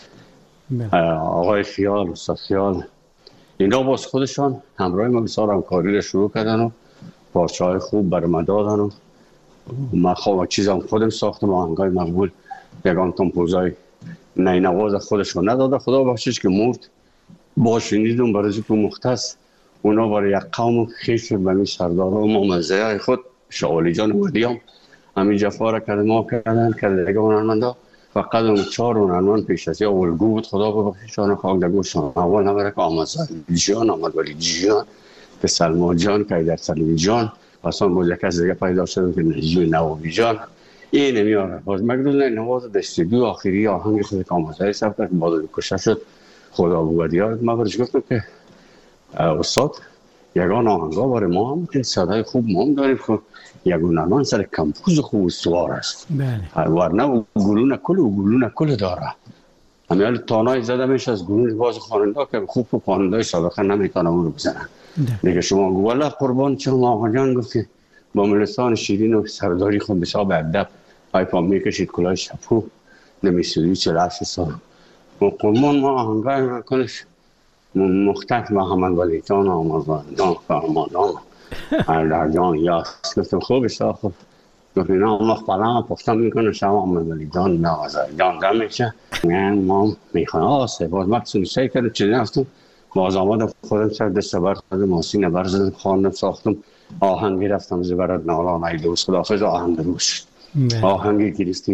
آقای خیال استاد خیال اینا باز خودشان همراه ما بسیار همکاری رو شروع کردن و پارچه های خوب بر ما دادن و من خواه چیزم خودم ساختم آهنگای مقبول یکان کمپوزای نینواز خودشون نداده خدا بخشش که مرد با شنیدم برای که مختص اونا برای یک قوم خیش بمی سردار و ممزه های خود شعالی جان ودیام همین جفا را کرده ما کردن کرده دیگه هنرمندا فقط اون 4 هنرمند پیش از یا الگو بود خدا ببخششان خاک در گوششان اول نبره که آمد جان آمد ولی جان که سلمان جان که در سلمی جان اصلا موزه کس دیگه پیدا شده که نجیب نوابی جان این نمیاره باز مگروز نواز دستیدو آخری آهنگ خود که آمد های سب کرد باز کشه شد خدا بود یاد ما برش گفتم که استاد یگان آهنگا باره ما هم که صدای خوب ما هم داریم که یگان هنرمند سر کمپوز خوب استوار است ورنه گلون کل داره همیال تانای زده میشه از گلون باز خواننده که خوب خواننده های سابقه نمیتونه اون رو بزنن دیگه شما گوالا قربان چون آقا جان گفت که با ملستان شیرین و سرداری خود بسیار به ادب پایپان میکشید کلاه شپو نمیسودی 48 سال و قربان ما آهنگای کنش مختلف محمد ولی جان آمازان فرمانان در جان یاست گفتم خوب بسیار خوب گفت اینا مخبرم پختم میکنه شما محمد ولی جان نوازه جان دم میشه من ما میخواه آسه باز مقصود سعی کرده چیزی نفتم باز آمدم خودم سر دست بر خودم ماسین برزدم خواندم ساختم آهنگی رفتم زبرد نالان ای دوست خدافز آهنگ روش آهنگی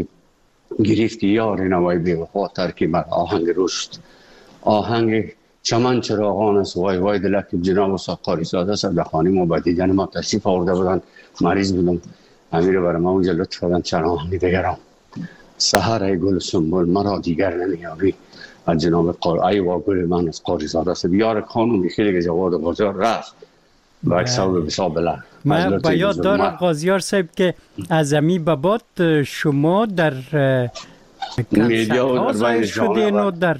گرفتی یاری نوای بیوفا ترکیب آهنگ روشت آهنگ چمن چراغان است وای دلک جناب استاد قاری زاده سر به خانه ما با دیدن ما تشریف آورده بودن مریض بودم امیر برای ما اونجا لطف کردن چند آهنگ دیگرم سحر ای گل سنبل مرا دیگر نمیابی از جناب ای وا گل من از قاری زاده است بیار خانومی خیلی جواد بازار رفت و اکسال بسیار بلند من با یاد دارم قاضیار صاحب که از امی بابات شما در کنسرت ها ظاهر شدین و در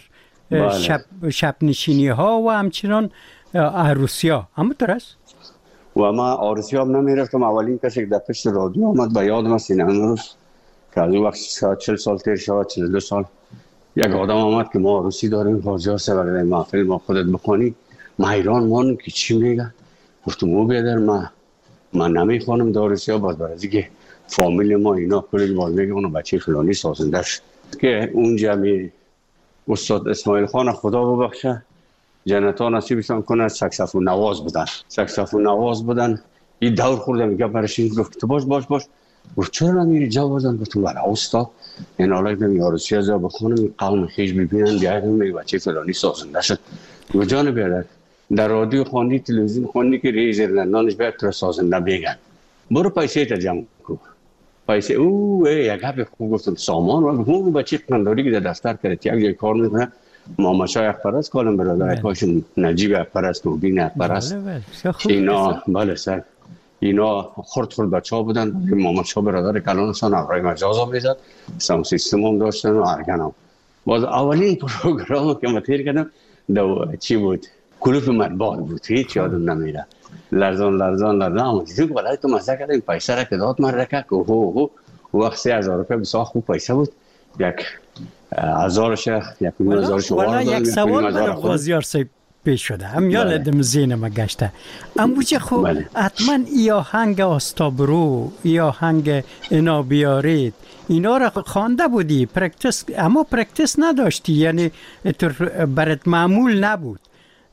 شب نشینی ها و همچنان عروسی ها همونطور است؟ و ما عروسی ها نمی رفتم اولین کسی که در پشت رادیو آمد با یادم است این امروز که از اون وقت 40 سال تیر شد 42 سال یک آدم آمد که ما عروسی داریم قاضیار صاحب اگر محفل ما خودت بخونی ما حیران مانم که چی میگن گفتم او بیادر من نمیخوانم دارسی ها باز برای که فامیل ما اینا کلی باز میگه اونو بچه فلانی سازنده شد که اونجا می استاد اسماعیل خان خدا ببخشه جنتا نصیبشان کنه سکسفون نواز بودن این دور خورده میگه برشین گفت تو باش گفت چرا نمیری جا بازم؟ گفتم بله استاد این حالا که یارسی از بخونم این قوم خیش ببینن بیاید میگه بچه فلانی سازنده شد. گفت جان بیادر در رادیو خواندی تلویزیون خواندی که رئیس زیرلندانش بیاد تو سازنده بگن برو پیسه تا جمع کو. پیسه یک حرف خوب گفتم سامان و اون بچه قنداری که در دفتر کرد یک جای کار میکنه ماماشای اخبرست کالم برادر کاشون نجیب اخبرست و بین اخبرست اینا بله سر اینا خرد بچه ها بودن ماماشا برادر کلانشان اقرای مجاز ها میزد سام سیستم هم داشتن و ارگن هم باز اولین پروگرام که من تیر کردم چی بود؟ کلوف مطبوعات بود هیچ یادم نمیره لرزان اما دیدیم که بلای تو مزده کردم این پیسه را که داد من رکه که وقت 3,000 روپیه بسیار خوب پیسه بود یک 1000ش یک 1000 والا یک سوال برای غازیار صاحب پیش شده هم یادم ذهنم گشته اما چه خوب حتما ای آهنگ آستابرو ای آهنگ اینا بیارید اینا را خوانده بودی پرکتیس اما پرکتیس نداشتی یعنی برات معمول نبود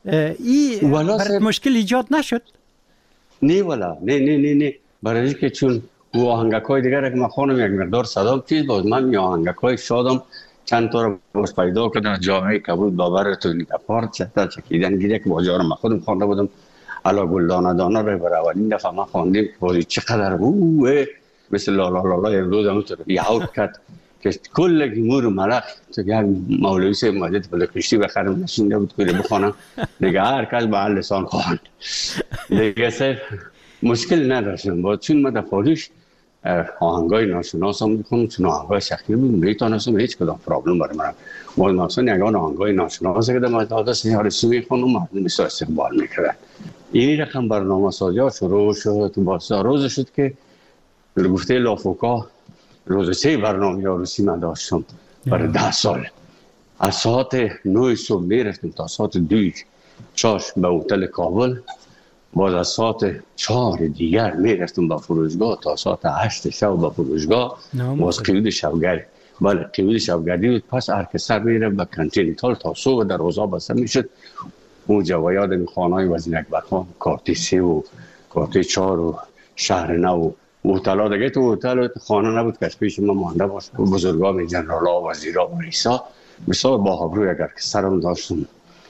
برات مشکل ایجاد نشد؟ نه والا نه برای که چون او آهنگکای دیگر که من خانم یک مقدار صدا چیز بود من یا آهنگکای شادم چند تا رو باز پیدا کردم جامعه کبود باور تو نیکپارت چطور چکیدن گیره که بازی ها رو من خودم خوانده بودم علا گلدانه دانه رو برای اولین دفعه من خواندیم بازی چقدر مثل لالا یک روز همونطور یهود کرد که کل گیمور ملق تو یک مولوی سه مجد بله کشتی بخرم نشینده بود که بخوانم دیگه هر کس به هر لسان خواهند دیگه سر مشکل نداشتم با چون من دفعالیش آهنگای ناشناس هم میکنم چون آهنگای سختی بود میتونستم هیچ کدام پرابلم برای من باید مثلا یکان آهنگای ناشناس که در دادست یارسی میخونم مردم بسیار استقبال میکرد این رقم برنامه سازی ها شروع شد باسا روز شد که گفته لافوکا روز 3 برنامه یارسی من داشتم برای 10 سال از ساعت 9 صبح میرفتم تا ساعت 2 چاش به هتل کابل باز از ساعت 4 دیگر میرفتم به فروشگاه تا ساعت 8 شب به فروشگاه باز قیود شبگردی بله قیود شبگردی بود پس ارکستر میره به کنتیننتال تا صبح در روزا بسته میشد اونجا و یادم خانه‌های وزینک بخان کارتی 3 و کارتی 4 و شهر نو هتل دیگه تو هتل خانه نبود که پیش ما مانده باشه بزرگان جنرالا و وزیرا و رئیسا بسیار با ابرو اگر که سرم داشتم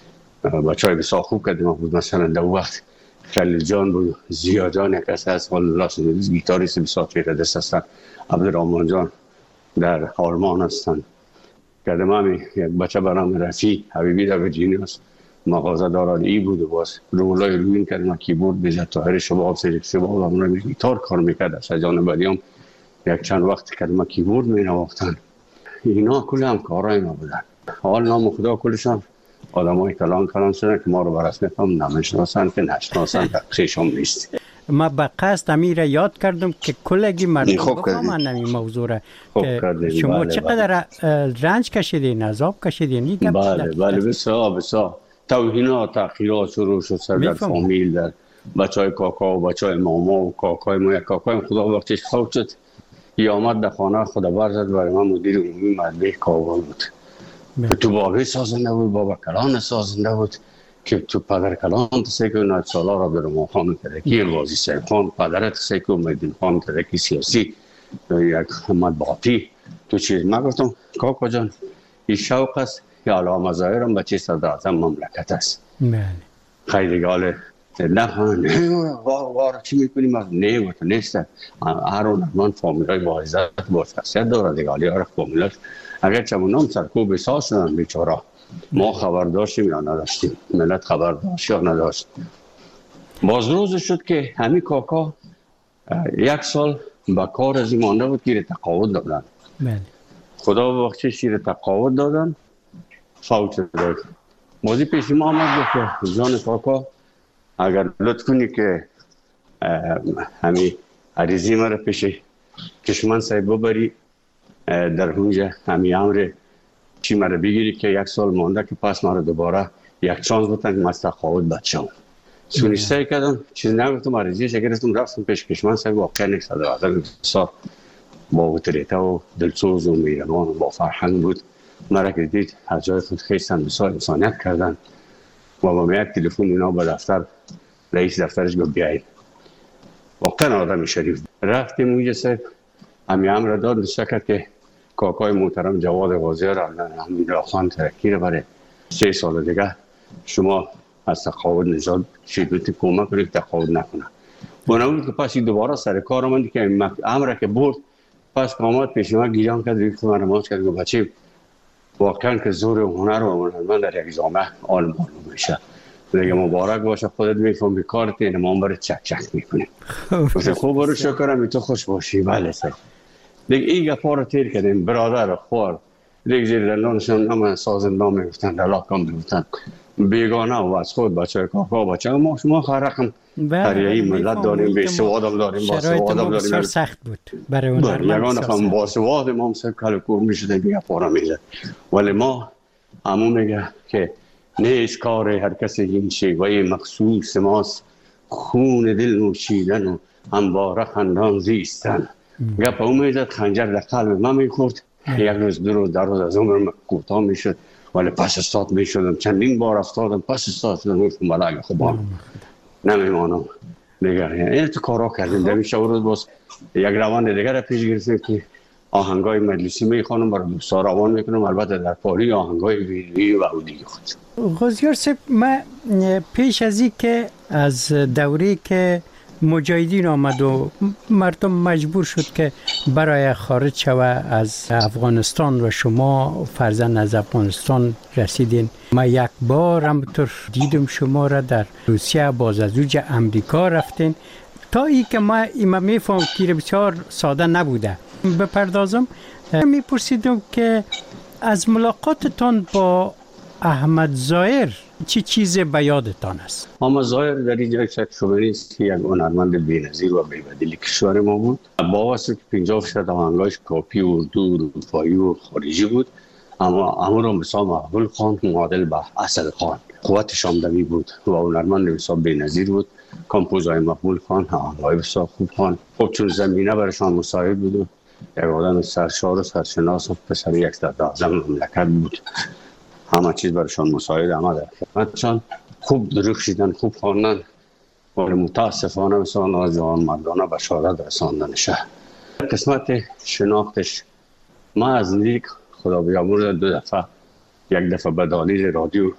بچهای بسیار خوب کردیم بود مثلا در وقت خلیل جان بود زیادان یک کس هست الله سنیدیز گیتاریست بسیار پیردست هستن عبدالرحمن جان در آلمان هستن کردم همی یک بچه برام رفیع حبیبی در ویرجینیا است مغازه دارد ای بود و باز رولای روین کردم کیبورد بزد طاهر شباب سریف شباب و همون گیتار کار میکرد از جانب دیام یک چند وقت کردم کیبورد می نواختن اینا کل هم کارهای ما بودن حال نام خدا کلشان آدم های کلان شدن که ما رو برسمه هم نمیشناسن که نشناسن که خیشم نیست ما به قصد امیر یاد کردم که کلگی مردم بفهمن این موضوع را که شما چقدر رنج کشیدین عذاب کشیدین بله بسیار توهینات تحقیرات شروع شد سر در فامیل در بچه های کاکا و بچه های ماما و کاکای ما یک کاکای خدا وقتش خواب شد یه آمد در خانه خدا برزد برای من مدیر عمومی مدبه کابل بود تو بابه سازنده بود بابا کلان سازنده بود که تو پدر کلان تسیکو نایت سالا را برو خان ترکی الوازی سیب خان پدرت تسیکو میدین خان ترکی سیاسی یک مطبعاتی تو چیز من گفتم کاکا جان این شوق است که علامه ظاهرم بچه صدر اعظم مملکت است خیلی گاله نه وار چی میکنیم نه و تو نیست هر اون من فامیل های با عزت با شخصیت داره دیگالی ها فامیلش اگر چمونام سرکوب احساس شدن بیچاره ما خبر داشتیم یا نداشتیم ملت خبر داشت یا نداشت باز روز شد که همین کاکا 1 سال با کار از این مانده بود که تقاعد دادن خدا وقتی شیر تقاعد دادن فوت شد بازی پیش ما آمد گفت جان کاکا اگر لطف کنی که همین عریضی مرا پیش کشمن صاحب ببری در اونجا همین امر چی مرا بگیری که 1 سال مانده که پس مرا دوباره یک چانس بودن که از تقاعد بچه‌ام سونیسته کردم چیز نگفتم عریضیش گرفتم رفتم پیش کشمن صاحب واقعا یک صدر اعظم بسیار با اتریته و دلسوز و میرنوان و با فرهنگ بود مرا که دید از جای خود خیستن بسیار انسانیت کردن و با یک تلفن اینا به دفتر رئیس دفترش گفت بیایید واقعا آدم شریف رفتیم اونجا صاحب همین امر داد شکر که کاکای محترم جواد غازی را همین خان ترکی را برای 3 سال دیگه شما از تقاعد نجات شدید کمک کنید تقاعد نکنه. اون که پس دوباره سر کار آمد که امر که برد پس قامت پیش ما گیران کرد ریخت من نماز کرد بچه واقعا که زور و هنر و هنرمند در یک جامعه عال معلوم میشه. دیگه مبارک باشه خودت میفهمی کارت اینه ما برای چک چک میکنیم. خوب برو شکرم تو خوش باشی. بله سر دیگه این گپا رو تیر کردیم برادر خوار دیگه زیر دندانشون نام سازندان میگفتن دلاکان میگفتن بیگانه و از خود بچه کاکا بچه ما شما خرقم تریعی ملت داریم به سوادم داریم با سوادم داریم شرایط سخت بود برای هنرمند یگان خواهم با سواد ما هم سب کلکور میشده بیا پارا میزد ولی ما همون میگه که نیست کار هر کسی این شیوه مخصوص ماست خون دل نوشیدن و همواره خندان زیستن. گپ امیدت خنجر در قلب من میخورد یک روز دو روز در روز از عمرم کوتاه میشد ولی پس استاد میشدم چندین بار افتادم پس استاد شدم گفتم بله خوبم نمیمانم دیگر این تو کارا کردیم در میشه روز باز یک روان دیگر را پیش گرفتیم که آهنگای مجلسی میخوانم برای دوستا روان میکنم البته در پاری آهنگای ویلی و اودی خود. غازیار صاحب من پیش از این که از دوری که مجاهدین آمد و مردم مجبور شد که برای خارج شوه از افغانستان و شما فرزند از افغانستان رسیدین. من یک بار همطور دیدم شما را در روسیه باز از اوج امریکا رفتین تا ای که من میفهم که بسیار ساده نبوده. بپردازم میپرسیدم که از ملاقاتتان با احمد ظاهر چی چیز به یادتان است؟ احمد ظاهر در اینجا شک شده نیست که یک هنرمند بی‌نظیر و بی‌بدیل کشور ما بود. با واسه که 50% آهنگاش کاپی اردو، اروپایی و خارجی بود، اما رو مثال مقبول خان معادل به اسد خان قوتش آمدنی بود و هنرمند مثال بی‌نظیر بود. کامپوزای مقبول خان آهنگای بسیار خوب خان. خب چون زمینه برایشان مساعد بود، یک آدم سرشار و سرشناس و پسر یک در اعظم مملکت بود. همه چیز برایشان مساعد آمده. خدمتشان خوب درخشیدن، خوب خواندن ولی متاسفانه مثلا از جوان مردانه بشارت رساندنشه. قسمت شناختش ما از نزدیک خدا بیامرزه 2 دفعه، یک دفعه به دالیز رادیو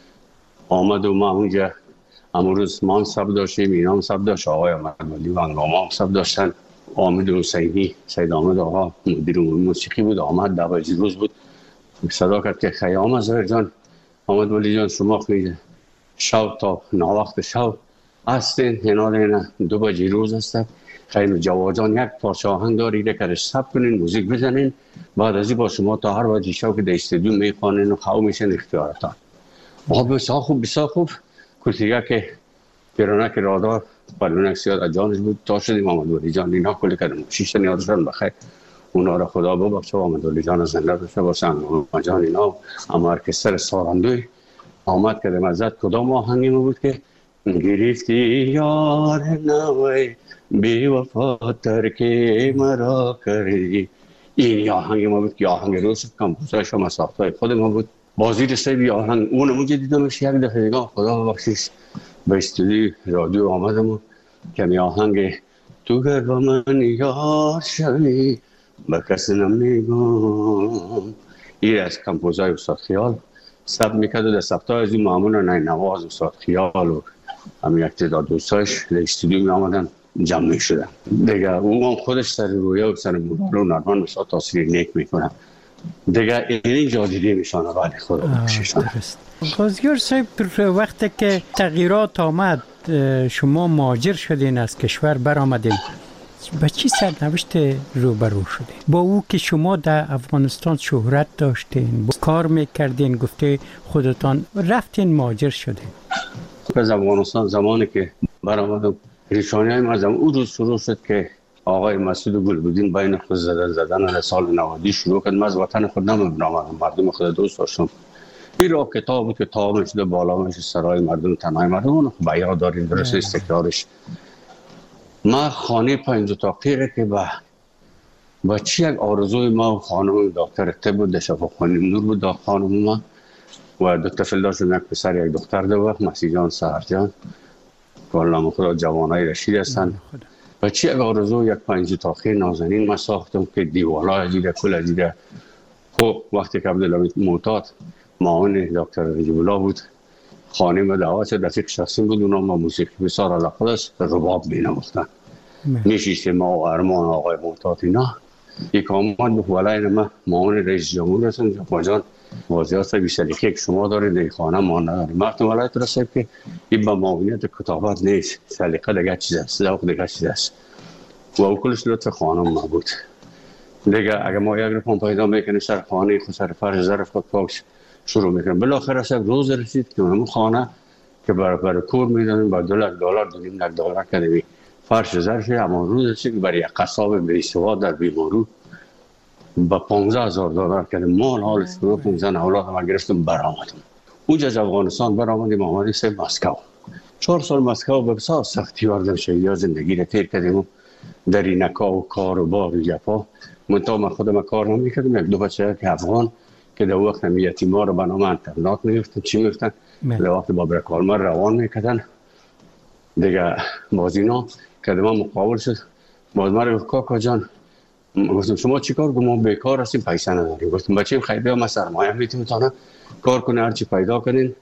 آمد و ما اونجا امروز ما هم سب داشتیم، اینا هم سب داشت، آقای احمدولی و انگاما هم سب داشتن. حامد حسینی سید حامد آقا مدیر موسیقی بود، آمد دوازی روز بود صدا کرد که خیام ظاهر جان حامد ولی جان شما خیلی شب تا ناوقت شب هستین هنال 2 بجه روز هستن خیلی جواد جان یک پارچه آهنگ دارید که سب کنین موزیک بزنین بعد از این با شما تا هر بجه شب که در استودیو میخوانین و خواهو میشن اختیارتان. بسیار خوب بسیار خوب کلتیگه که پیرانک رادار پلونک سیاد از جانش بود تا شدیم حامد ولی جان اینا کلی کردم 6 تا نیارشان بخیر اونا را خدا ببخشه و حامد ولی جان زنده بشه با سنگ جان اینا. اما ارکستر سارندوی آمد که مزد کدام آهنگی ما بود که گرفتی یار نوی بی وفا ترکی مرا کردی. این آهنگ ما بود که آهنگ روز کمپوزایش و ساختای خود ما بود. بازی رسته بی آهنگ اون موجه دیدمش یک دفعه دیگه خدا ببخشیش به استودیو رادیو آمدم و کمی آهنگ تو گر با من یار شوی به کسی نمیگم این از کمپوزای استاد خیال ثبت میکرد و در ثبت‌های از این معمول نینواز استاد خیال و همین یک تعداد دوستایش در استودیو می آمدن جمع می شدن دیگه. او هم خودش سر رویه و سر مدار و نرمان بسیار تاثیر نیک میکنن دیگه. این جادیدی میشانه ولی خدا بخشیشانه. غازیار صاحب وقتی که تغییرات آمد شما مهاجر شدین از کشور برآمدین به چی سرنوشت روبرو شده؟ با او که شما در افغانستان شهرت داشتین کار میکردین گفته خودتان رفتین مهاجر شدین. از افغانستان زمانی که برآمدم ریشانی های مردم او روز شروع شد که آقای مسعود گلبودین بین خود زدن در سال 90 شروع کرد. من از وطن خود نمی‌آمدم، مردم خود دوست داشتم. این را کتاب بود که تمام شده بالا میشه سرای مردم تنهای مردم اون به یاد دارین درست استقرارش. ما خانه 5 اتاقی که با چی یک آرزوی ما و خانم دکتر طب بود شفاخانه نور بود دا خانم ما و 2 طفل داشت، یک پسر یک دختر دو مسیح جان سهر جان که الله خدا جوانای رشید هستن. بچه یک آرزو یک پنج تاخیر نازنین ما ساختم که دیوالا عجیده کل عجیده. خب وقتی که عبدالحمید معتاد معاون دکتر نجیب الله بود خانه ما دعوت شد، رفیق شخصی بود، اونا ما موسیقی بسیار علاقه داشت، رباب بینواختن. نشیستیم ما و ارمان آقای معتاد اینا. یک آمد به ولای ما معاون رئیس جمهور هستن، جفا جان واضح است بی‌سلیقگی که شما دارید در خانه ما نداریم. وقتی ولایت رسید که این با معاونیت کتابت نیست، سلیقه دیگه چیز است، ذوق دیگه چیز است. و او کلش لطف خانم ما بود. دیگه اگه ما یک رقم پیدا میکنیم سر خانه خود سر فرش ظرف خود پاکش شروع میکنیم. بالاخره یک روز رسید که اون خانه که برای کور میدونیم با $2 $2.5 کردیم فرش ظرفی. اما روز رسید که برای یک قصاب بی‌سواد در بیمارو با $15,000 کردیم. مال حال استفاده 15 اولاد ما گرفتم برآمدم. اونجا از افغانستان برآمدیم آمدیم سه مسکو. 4 سال مسکو به بسیار سختی وردن شهیدا زندگی را تیر کردیم در اینکا و کار و باغ و جفا. منتها من خودم کار نمیکردم. یک دو بچه که افغان که در وقت یتیما رو به نام انترنات میگفتن چی میگفتن در وقت با برکالمر روان میکردن دیگه. باز اینا که ما مقابل شد باز ما رو گفت کاکا جان، گفتم شما چی کار؟ ما بیکار هستیم پیسه نداریم. گفتم بچه خیلی ما سرمایه میتونم کار کنه هرچی پیدا کنین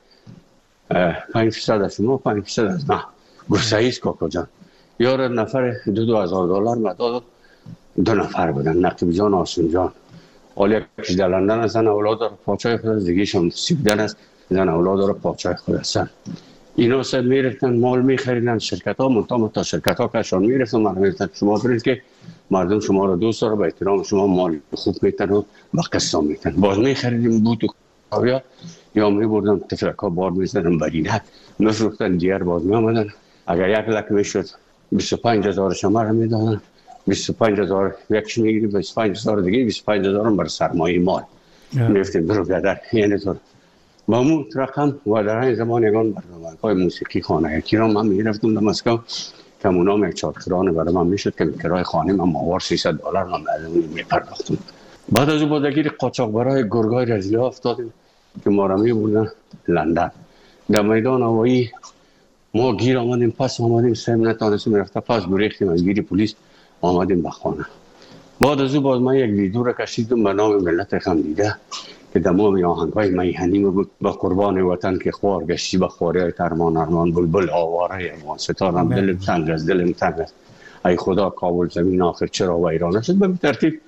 5% از شما 5% از ما. گفت صحیح است کاکا جان. یار نفر $2,000 مداد 2 نفر بودن، نقیب جان آسون جان. حالا یکیش در لندن زن اولاد داره پاچای خود است، دیگه‌شون سیبدن است زن اولاد داره پاچای خود هستن. اینا سب میرفتن مال میخریدن شرکت ها منتها تا شرکت ها کشان میرفتن من میرفتن شما برید که مردم شما رو دوست داره به احترام شما مال خوب میتن و با قسطا میتن. باز میخریدیم بوت و کاویا یا میبردن تفرک ها بار میزدن برینت میفروختن دیگر باز میامدن. اگر 1 لک میشد 25,000 شما رو میدادن. 25,000 یکش میگیری 25,000 دیگه 25,000 بر سرمایه مال میفتیم برو بدر. یعنی طور با مون رقم و در این زمان یگان برنامه‌های موسیقی خانه یکی را من میرفتم در مسکو که اونام یک چارکرانه برای من میشد که کرای خانه من ماهوار $300 من میپرداختم. بعد از او با دگیر قاچاق برای گرگای رزیلی افتادیم که ما را میبردن لندن. در میدان هوایی ما گیر آمدیم پس آمدیم سیم نتانستیم رفته پس گریختیم از گیری پلیس آمدیم به خانه. بعد از او باز من یک ویدیو را کشیدم به نام ملت خندیده که تمام آهنگ‌های میهنی بود با قربان وطن که خوار گشتی با خواری ترمان ارمان بلبل آواره افغان ستارم دل تنگ از دلم تنگ است ای خدا کابل زمین آخر چرا ویران شد. به ترتیب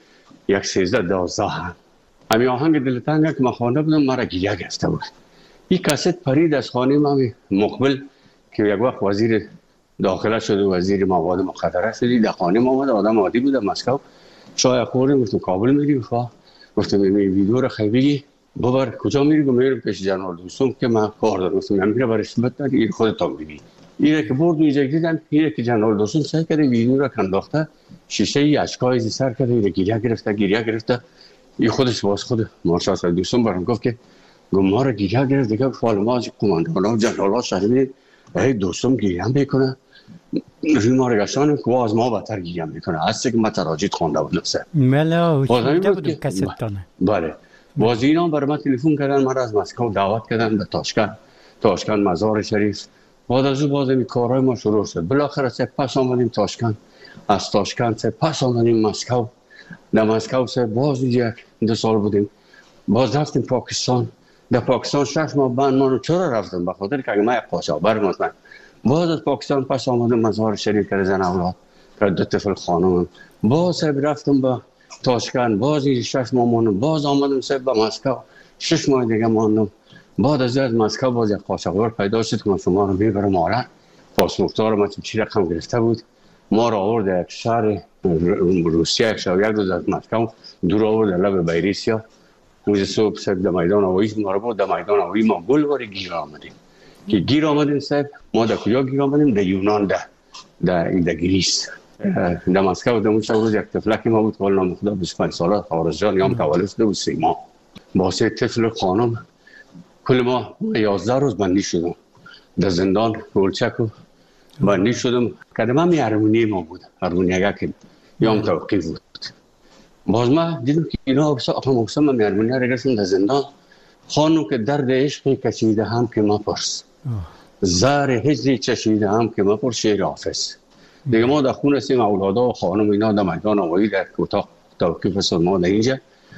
13-12 همین آهنگ دل تنگ که من خوانده بودم مرا گریه گرفته بود. این کاست پرید از خانه من مقبل که یک وقت وزیر داخله شد و وزیر مواد مخدره شد. در خانه ما اومد آدم عادی بود مسکو چای خوردیم گفتم کابل میری گفتم این ویدیو رو خیلی ببر کجا میری؟ میرم پیش جنرال دوستم که من کار دارم. گفتم من میرم برای رسالت داری این خودت ببین. اینه که برد اینجا دیدن اینه که جنرال دوستم سعی کرده ویدیو رو انداخته شیشه ای اشکای سر کرده اینو گریه گرفته این خودش باز خود مارشال دوستم برام گفت که ما رو گریه گرفت دیگه فال ما قماندان جنرال شهید ای دوستم گریه میکنه روی ما رو گشتن که از ما بدتر گیریم میکنه. هستی که ما تراجید خوانده بودم سه ملا شنیده بودم کستانه. بله باز اینا برای من تلفن کردن من از مسکو دعوت کردن به تاشکند مزار شریف. بعد از او باز این کارهای ما شروع شد. بالاخره سه پس آمدیم تاشکند. از تاشکند سه پس آمدیم مسکو. در مسکو سه باز 1-2 سال بودیم. باز رفتیم پاکستان. در پاکستان 6 ماه بعد ما چرا رفتم؟ به خاطر که ما یک قاچاقبر مطمئن. باز از پاکستان پس آمدم مزار شریف که زن اولاد که 2 طفل خانم. باز رفتم به تاشکند باز 6 ماه ماندم. باز آمدم سه به مسکو 6 ماه دیگه ماندم. بعد از مسکو باز یک قاچاقبر پیدا شد که من شما رو میبرم آره پاسپورت ما چی رقم گرفته بود ما رو آورد یک شهر روسیه 1 روز از مسکو دور آورد لب بیریسیا. روز صبح سر در میدان هوایی ما رو برد. در میدان هوایی ما گلوار گیر آمدیم که گیر آمدیم صاحب ما در کجا گیر آمدیم؟ در یونان در گریس. در مسکو در اون روز یک طفلکی ما بود که نام خدا 25 ساله آرز جان یام تولد شده بود 3 ماه با 3 طفل خانم کل ما 11 روز بندی شدم در زندان رولچک و بندی شدم. قدم هم ارمونی ما بود ارمونیگه که یام توقیف بود. باز ما دیدم که اینا اقسام من ارمونیه را گرفتم در زندان. خانم که درد عشقی کشیده هم که ما پرس زهر هجری چشیده هم که ما پر شیر حافظ دیگه ما در خونه هستیم، اولادا و خانم اینا در میدان آوایی در اتاق توقیف هستن. ما در اینجا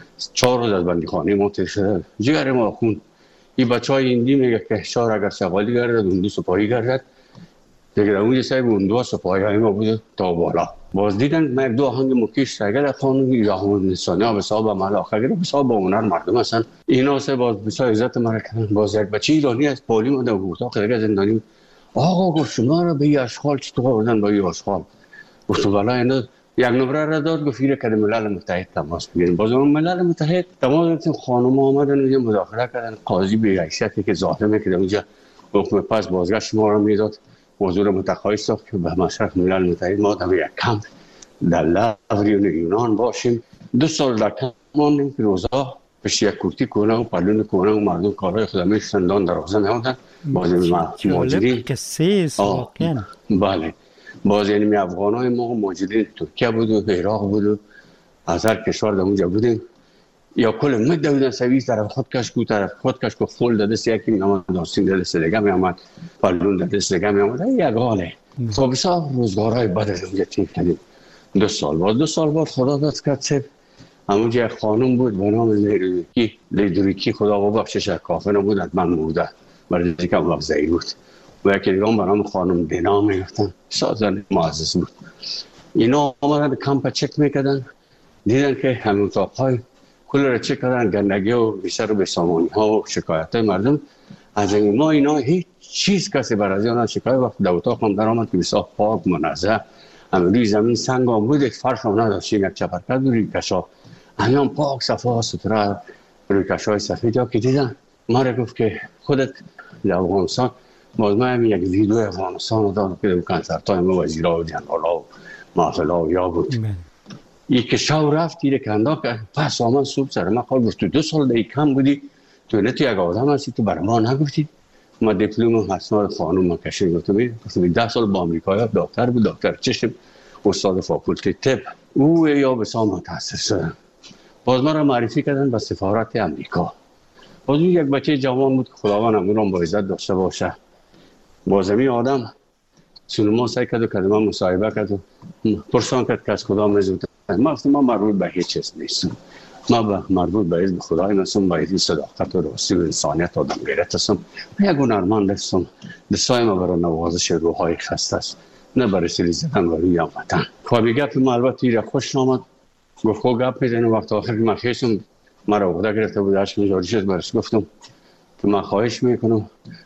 4 روز از بندیخانه ما تیر شده. جگر ما خون. این بچهای ایندی میگه که شهر اگر شغالی گردد اون 2 سپاهی گردد دیگه در اونجا صاحب اون 2 سپاهی های ما بود تا بالا. باز دیدن من 2 آهنگ مکیش اگر خانم یا همون انسانی ها به صاحب عمل آخر به صاحب هنر مردم هستن اینا سه باز بسیار عزت ما کردن. باز یک بچه ایرانی از پولی ما در اتاق دیگه زندانی آقا گفت شما رو به این اشغال چطور بردن با این اشغال؟ گفت بالا اینا یک نمره را داد گفت که ملل متحد تماس بگیریم. باز اون ملل متحد تماس گرفتیم، خانم آمدن اونجا مداخله کردن. قاضی به حیثیتی که ظالمه که اونجا حکم پس بازگشت ما رو میداد، موضوع رو متقاعد ساخت که به مشرف ملل متحد ما در یک کمپ در لاوریون یونان باشیم. 2 سال در کمپ ماندیم که روزا پشت یک کرتی کنه و پلون کنه و مردم کارهای خود میشتن دان در روزه نمودن. باز مهاجرین که 3 سال بله باز یعنی افغانای ما مهاجرین ترکیه بود و عراق بود و از هر کشور در اونجا بودیم. یا کل مده بودن سویز طرف خودکش کو طرف خودکش کو فول داده یکی میامد داستین داده سلگه میامد پلون داده سلگه میامد یک حاله. خب بسیار روزگارهای بد از اونجا تیر کردیم. 2 سال بعد 2 سال بعد خدا دست کرد سب همونجا یک خانم بود به نام لیدوریکی خدا ببخشش کافر نبود من بوده برای دیگه مغزهی بود و یکی دیگه هم به نام خانم دینا میگفتن سازن معزز بود. اینا آمدن کمپ چک میکردن دیدن که همون اتاقهای کل را چک کردن گندگی و بیشتر و بسامانی ها و شکایت های مردم از این ما اینا هیچ چیز کسی بر از اینا شکایت وقت در اتاق هم در آمد که بسیار پاک منظم روی زمین سنگ هم بود فرش هم نداشتیم یک چپرکت بود روی کشا همیان پاک صفا ستره روی کشای سفید ها که دیدن ما را گفت که خودت در افغانستان باز ما هم یک ویدیو افغانستان رو دادم که کنسرت های ما وزیرها و جنرالا و محفلا و یا بود یک که شو رفت دیره کنده که پس آمد صبح سر من خواه گفت تو 2 سال دیگه کم بودی تو نه تو یک آدم هستی تو برای ما نگفتی. ما دیپلوم اسناد خانوم ما کشید گفتم 10 سال با آمریکایی دکتر بود، دکتر چشم، استاد فاکولته طب. او یا به سام متاسف شدن. باز ما را معرفی کردن به سفارت امریکا. باز یک بچه جوان بود که خداوند امورم با عزت داشته باشه. باز این آدم سینما سعی کرد و کلمه مصاحبه کرد و پرسان کرد که از کدام مزود. ما گفتم ما مربوط به هیچ چیز نیستم. ما مربوط به حزب خدای هستم، به حزب صداقت و راستی و انسانیت و آدمگیریت هستم. یک هنرمند هستم. دستای ما برای نوازش روح‌های خسته است، نه برای سری زدن و روی وطن. خوابی گپ ما البته ایره خوش نامد. گفت خب گپ میزنیم. وقت آخر که من خیشم مرا عقده گرفته بود اشک جاری شد برش گفتم که من خواهش میکنم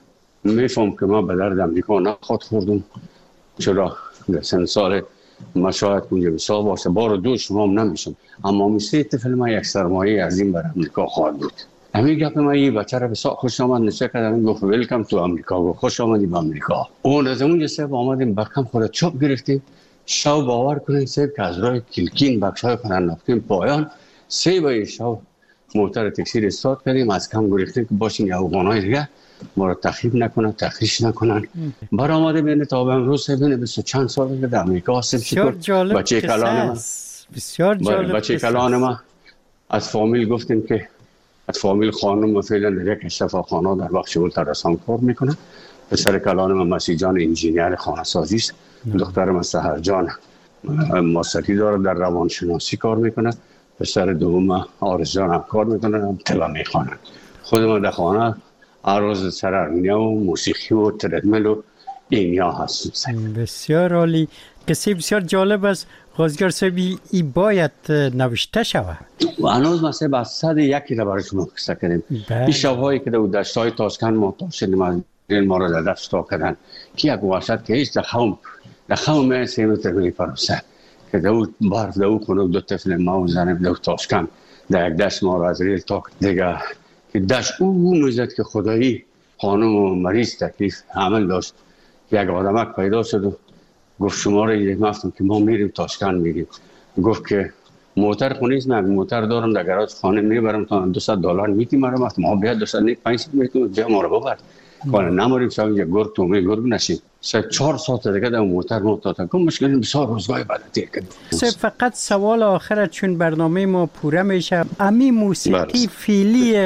میفهم که من به درد امریکا نخواد خوردم چرا در سن سال ما شاید اونجا بسا باشه بار 2 شما هم نمیشم اما میسته طفل ما یک سرمایه عظیم بر امریکا خواهد بود. همین گپ ما این بچه را بسا خوش آمد نشه کردن گفت ویلکم تو امریکا و خوش آمدی به امریکا. اون از اونجا سب آمدیم برکم خود چاپ گرفتیم. شو باور کنید سب که از راه کلکین بخشای کنن نفتیم پایان 3 بای شو موتر تکسیر استاد کردیم از کم گرفتیم که باشیم یا افغانای دیگه ما رو تخریب نکنن تخریش نکنن. بر آمده بین تا به امروز بین 20 چند سال که در امریکا هستیم. بسیار جالب بچه کلان ما بسیار جالب بچه کلان ما از فامیل گفتیم که از فامیل خانم فعلا در یک شفاخانه در بخش اولتراسان کار میکنه. پسر کلان ما مسیح جان انجینیر خانه سازی است. دختر ما سحر جان ماستری داره در روانشناسی کار میکنه. پسر دوم آرز جان هم کار میکنه طب میخوانه. خود ما در خانه هر روز سرارمینیا و موسیقی و تردمل و اینیا هستیم. بسیار عالی. قصه بسیار جالب است. غازیار صاحب ای باید نوشته شود و هنوز مثلا با 101 را برای شما قصه کردیم. این شب‌هایی که در دشت‌های تاشکند محتاج شدیم از ما را در دست تا کردن که یک وحشت که هیچ در خم من 3 متر می‌پرسه که در اون برف در اون خونه 2 طفل ما و زنم در تاشکند در یک دشت ما را از ریل تا دیگه که دشت اون میزد که خدایی خانم و مریض تکلیف عمل داشت. یک آدمک پیدا شد و گفت شما را یک مفتم که ما میریم تاشکند میریم. گفت که موتر خونیست من موتر دارم در گراج خانه میبرم تا $200 میتیم مرا وقت ما بیاد 250 میتونم بیا ما رو ببر خانه نماریم شب اینجا گرگ تومه گرگ نشیم. 4 ساعت دیگه در موتر محتاطم که مشکلی بسیار روزگاه بلدی کردیم. فقط سوال آخر چون برنامه ما پوره میشه امی موسیقی فیلی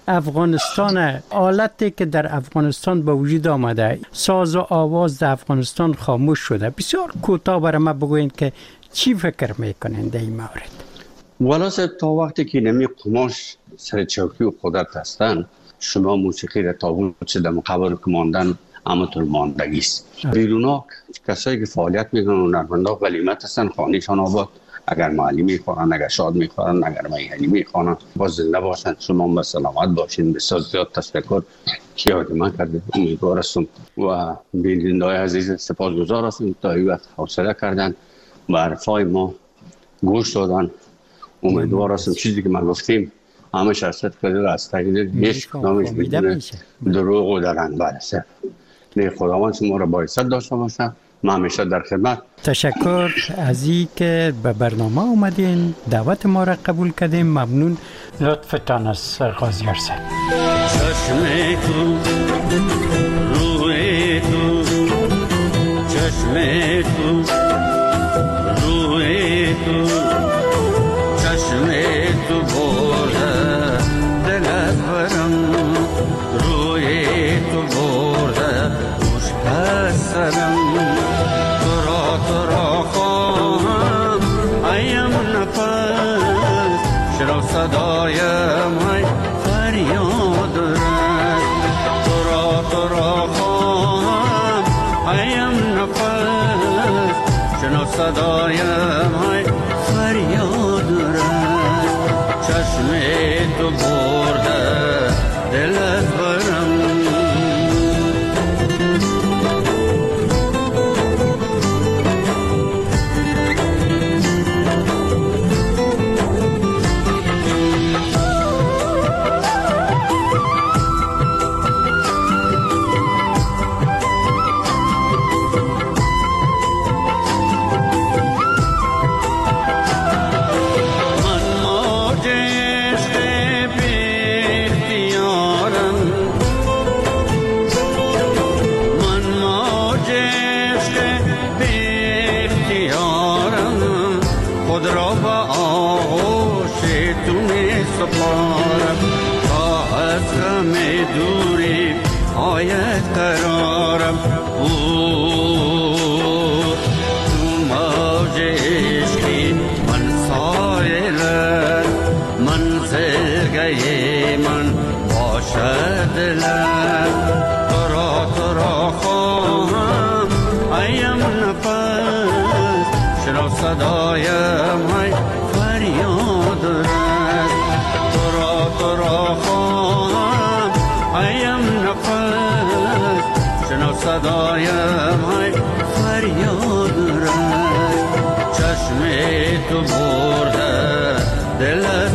افغانستان، حالتی که در افغانستان به وجود آمده، ساز و آواز در افغانستان خاموش شده. بسیار کوتاه برای ما بگوین که چی فکر میکنین در این مورد؟ والا تا وقتی که نمی قماش سر چوکی و قدرت هستن، شما موسیقی را تابون چه در مقابل کماندن امتون ماندگی است. بیرونا کسایی که فعالیت میکنن و هنرمندا غلیمت هستن، خانهشان آباد، اگر معلی میخورن، اگر شاد میخورن، اگر میهنی میخورن، با زنده باشن. شما به سلامت باشین. بسیار زیاد تشکر که یاد من کرده. امیدوار هستم و بیننده‌های عزیز سپاسگزار هستم تا این وقت حوصله کردن و حرفای ما گوش دادن. امیدوار هستم چیزی که ما گفتیم همه شخصیت کرده از تقدیر هیچ کدامش دروغ و درنگ برسه. نه خداوند شما را با عزت داشته باشه. ما همیشه در خدمت. تشکر از این که به برنامه اومدین، دعوت ما را قبول کردین. ممنون. لطفتان است غازی ارسل. چشم تو روی تو، چشم تو روی تو، چشم تو برده دلت برم، روی تو برده خوش پسرم. تو را خواهم ایم نفس، شنو صدایم های فریاد رد. تو را خواهم ایم نفس، شنو صدایم های فریاد رد. چشم تو برده دلت برم، خود را به آغوش تو می سپارم، تا از غم دوری آید قرارم. تو موج عشقی من سایلم، منزلگه من باشد دلم. تو را خواهم ایم نفس، شنو صدایم های فریاد رد. تو را خواهم ایم نفس، شنو صدایم های فریاد رد. چشم تو برده دلت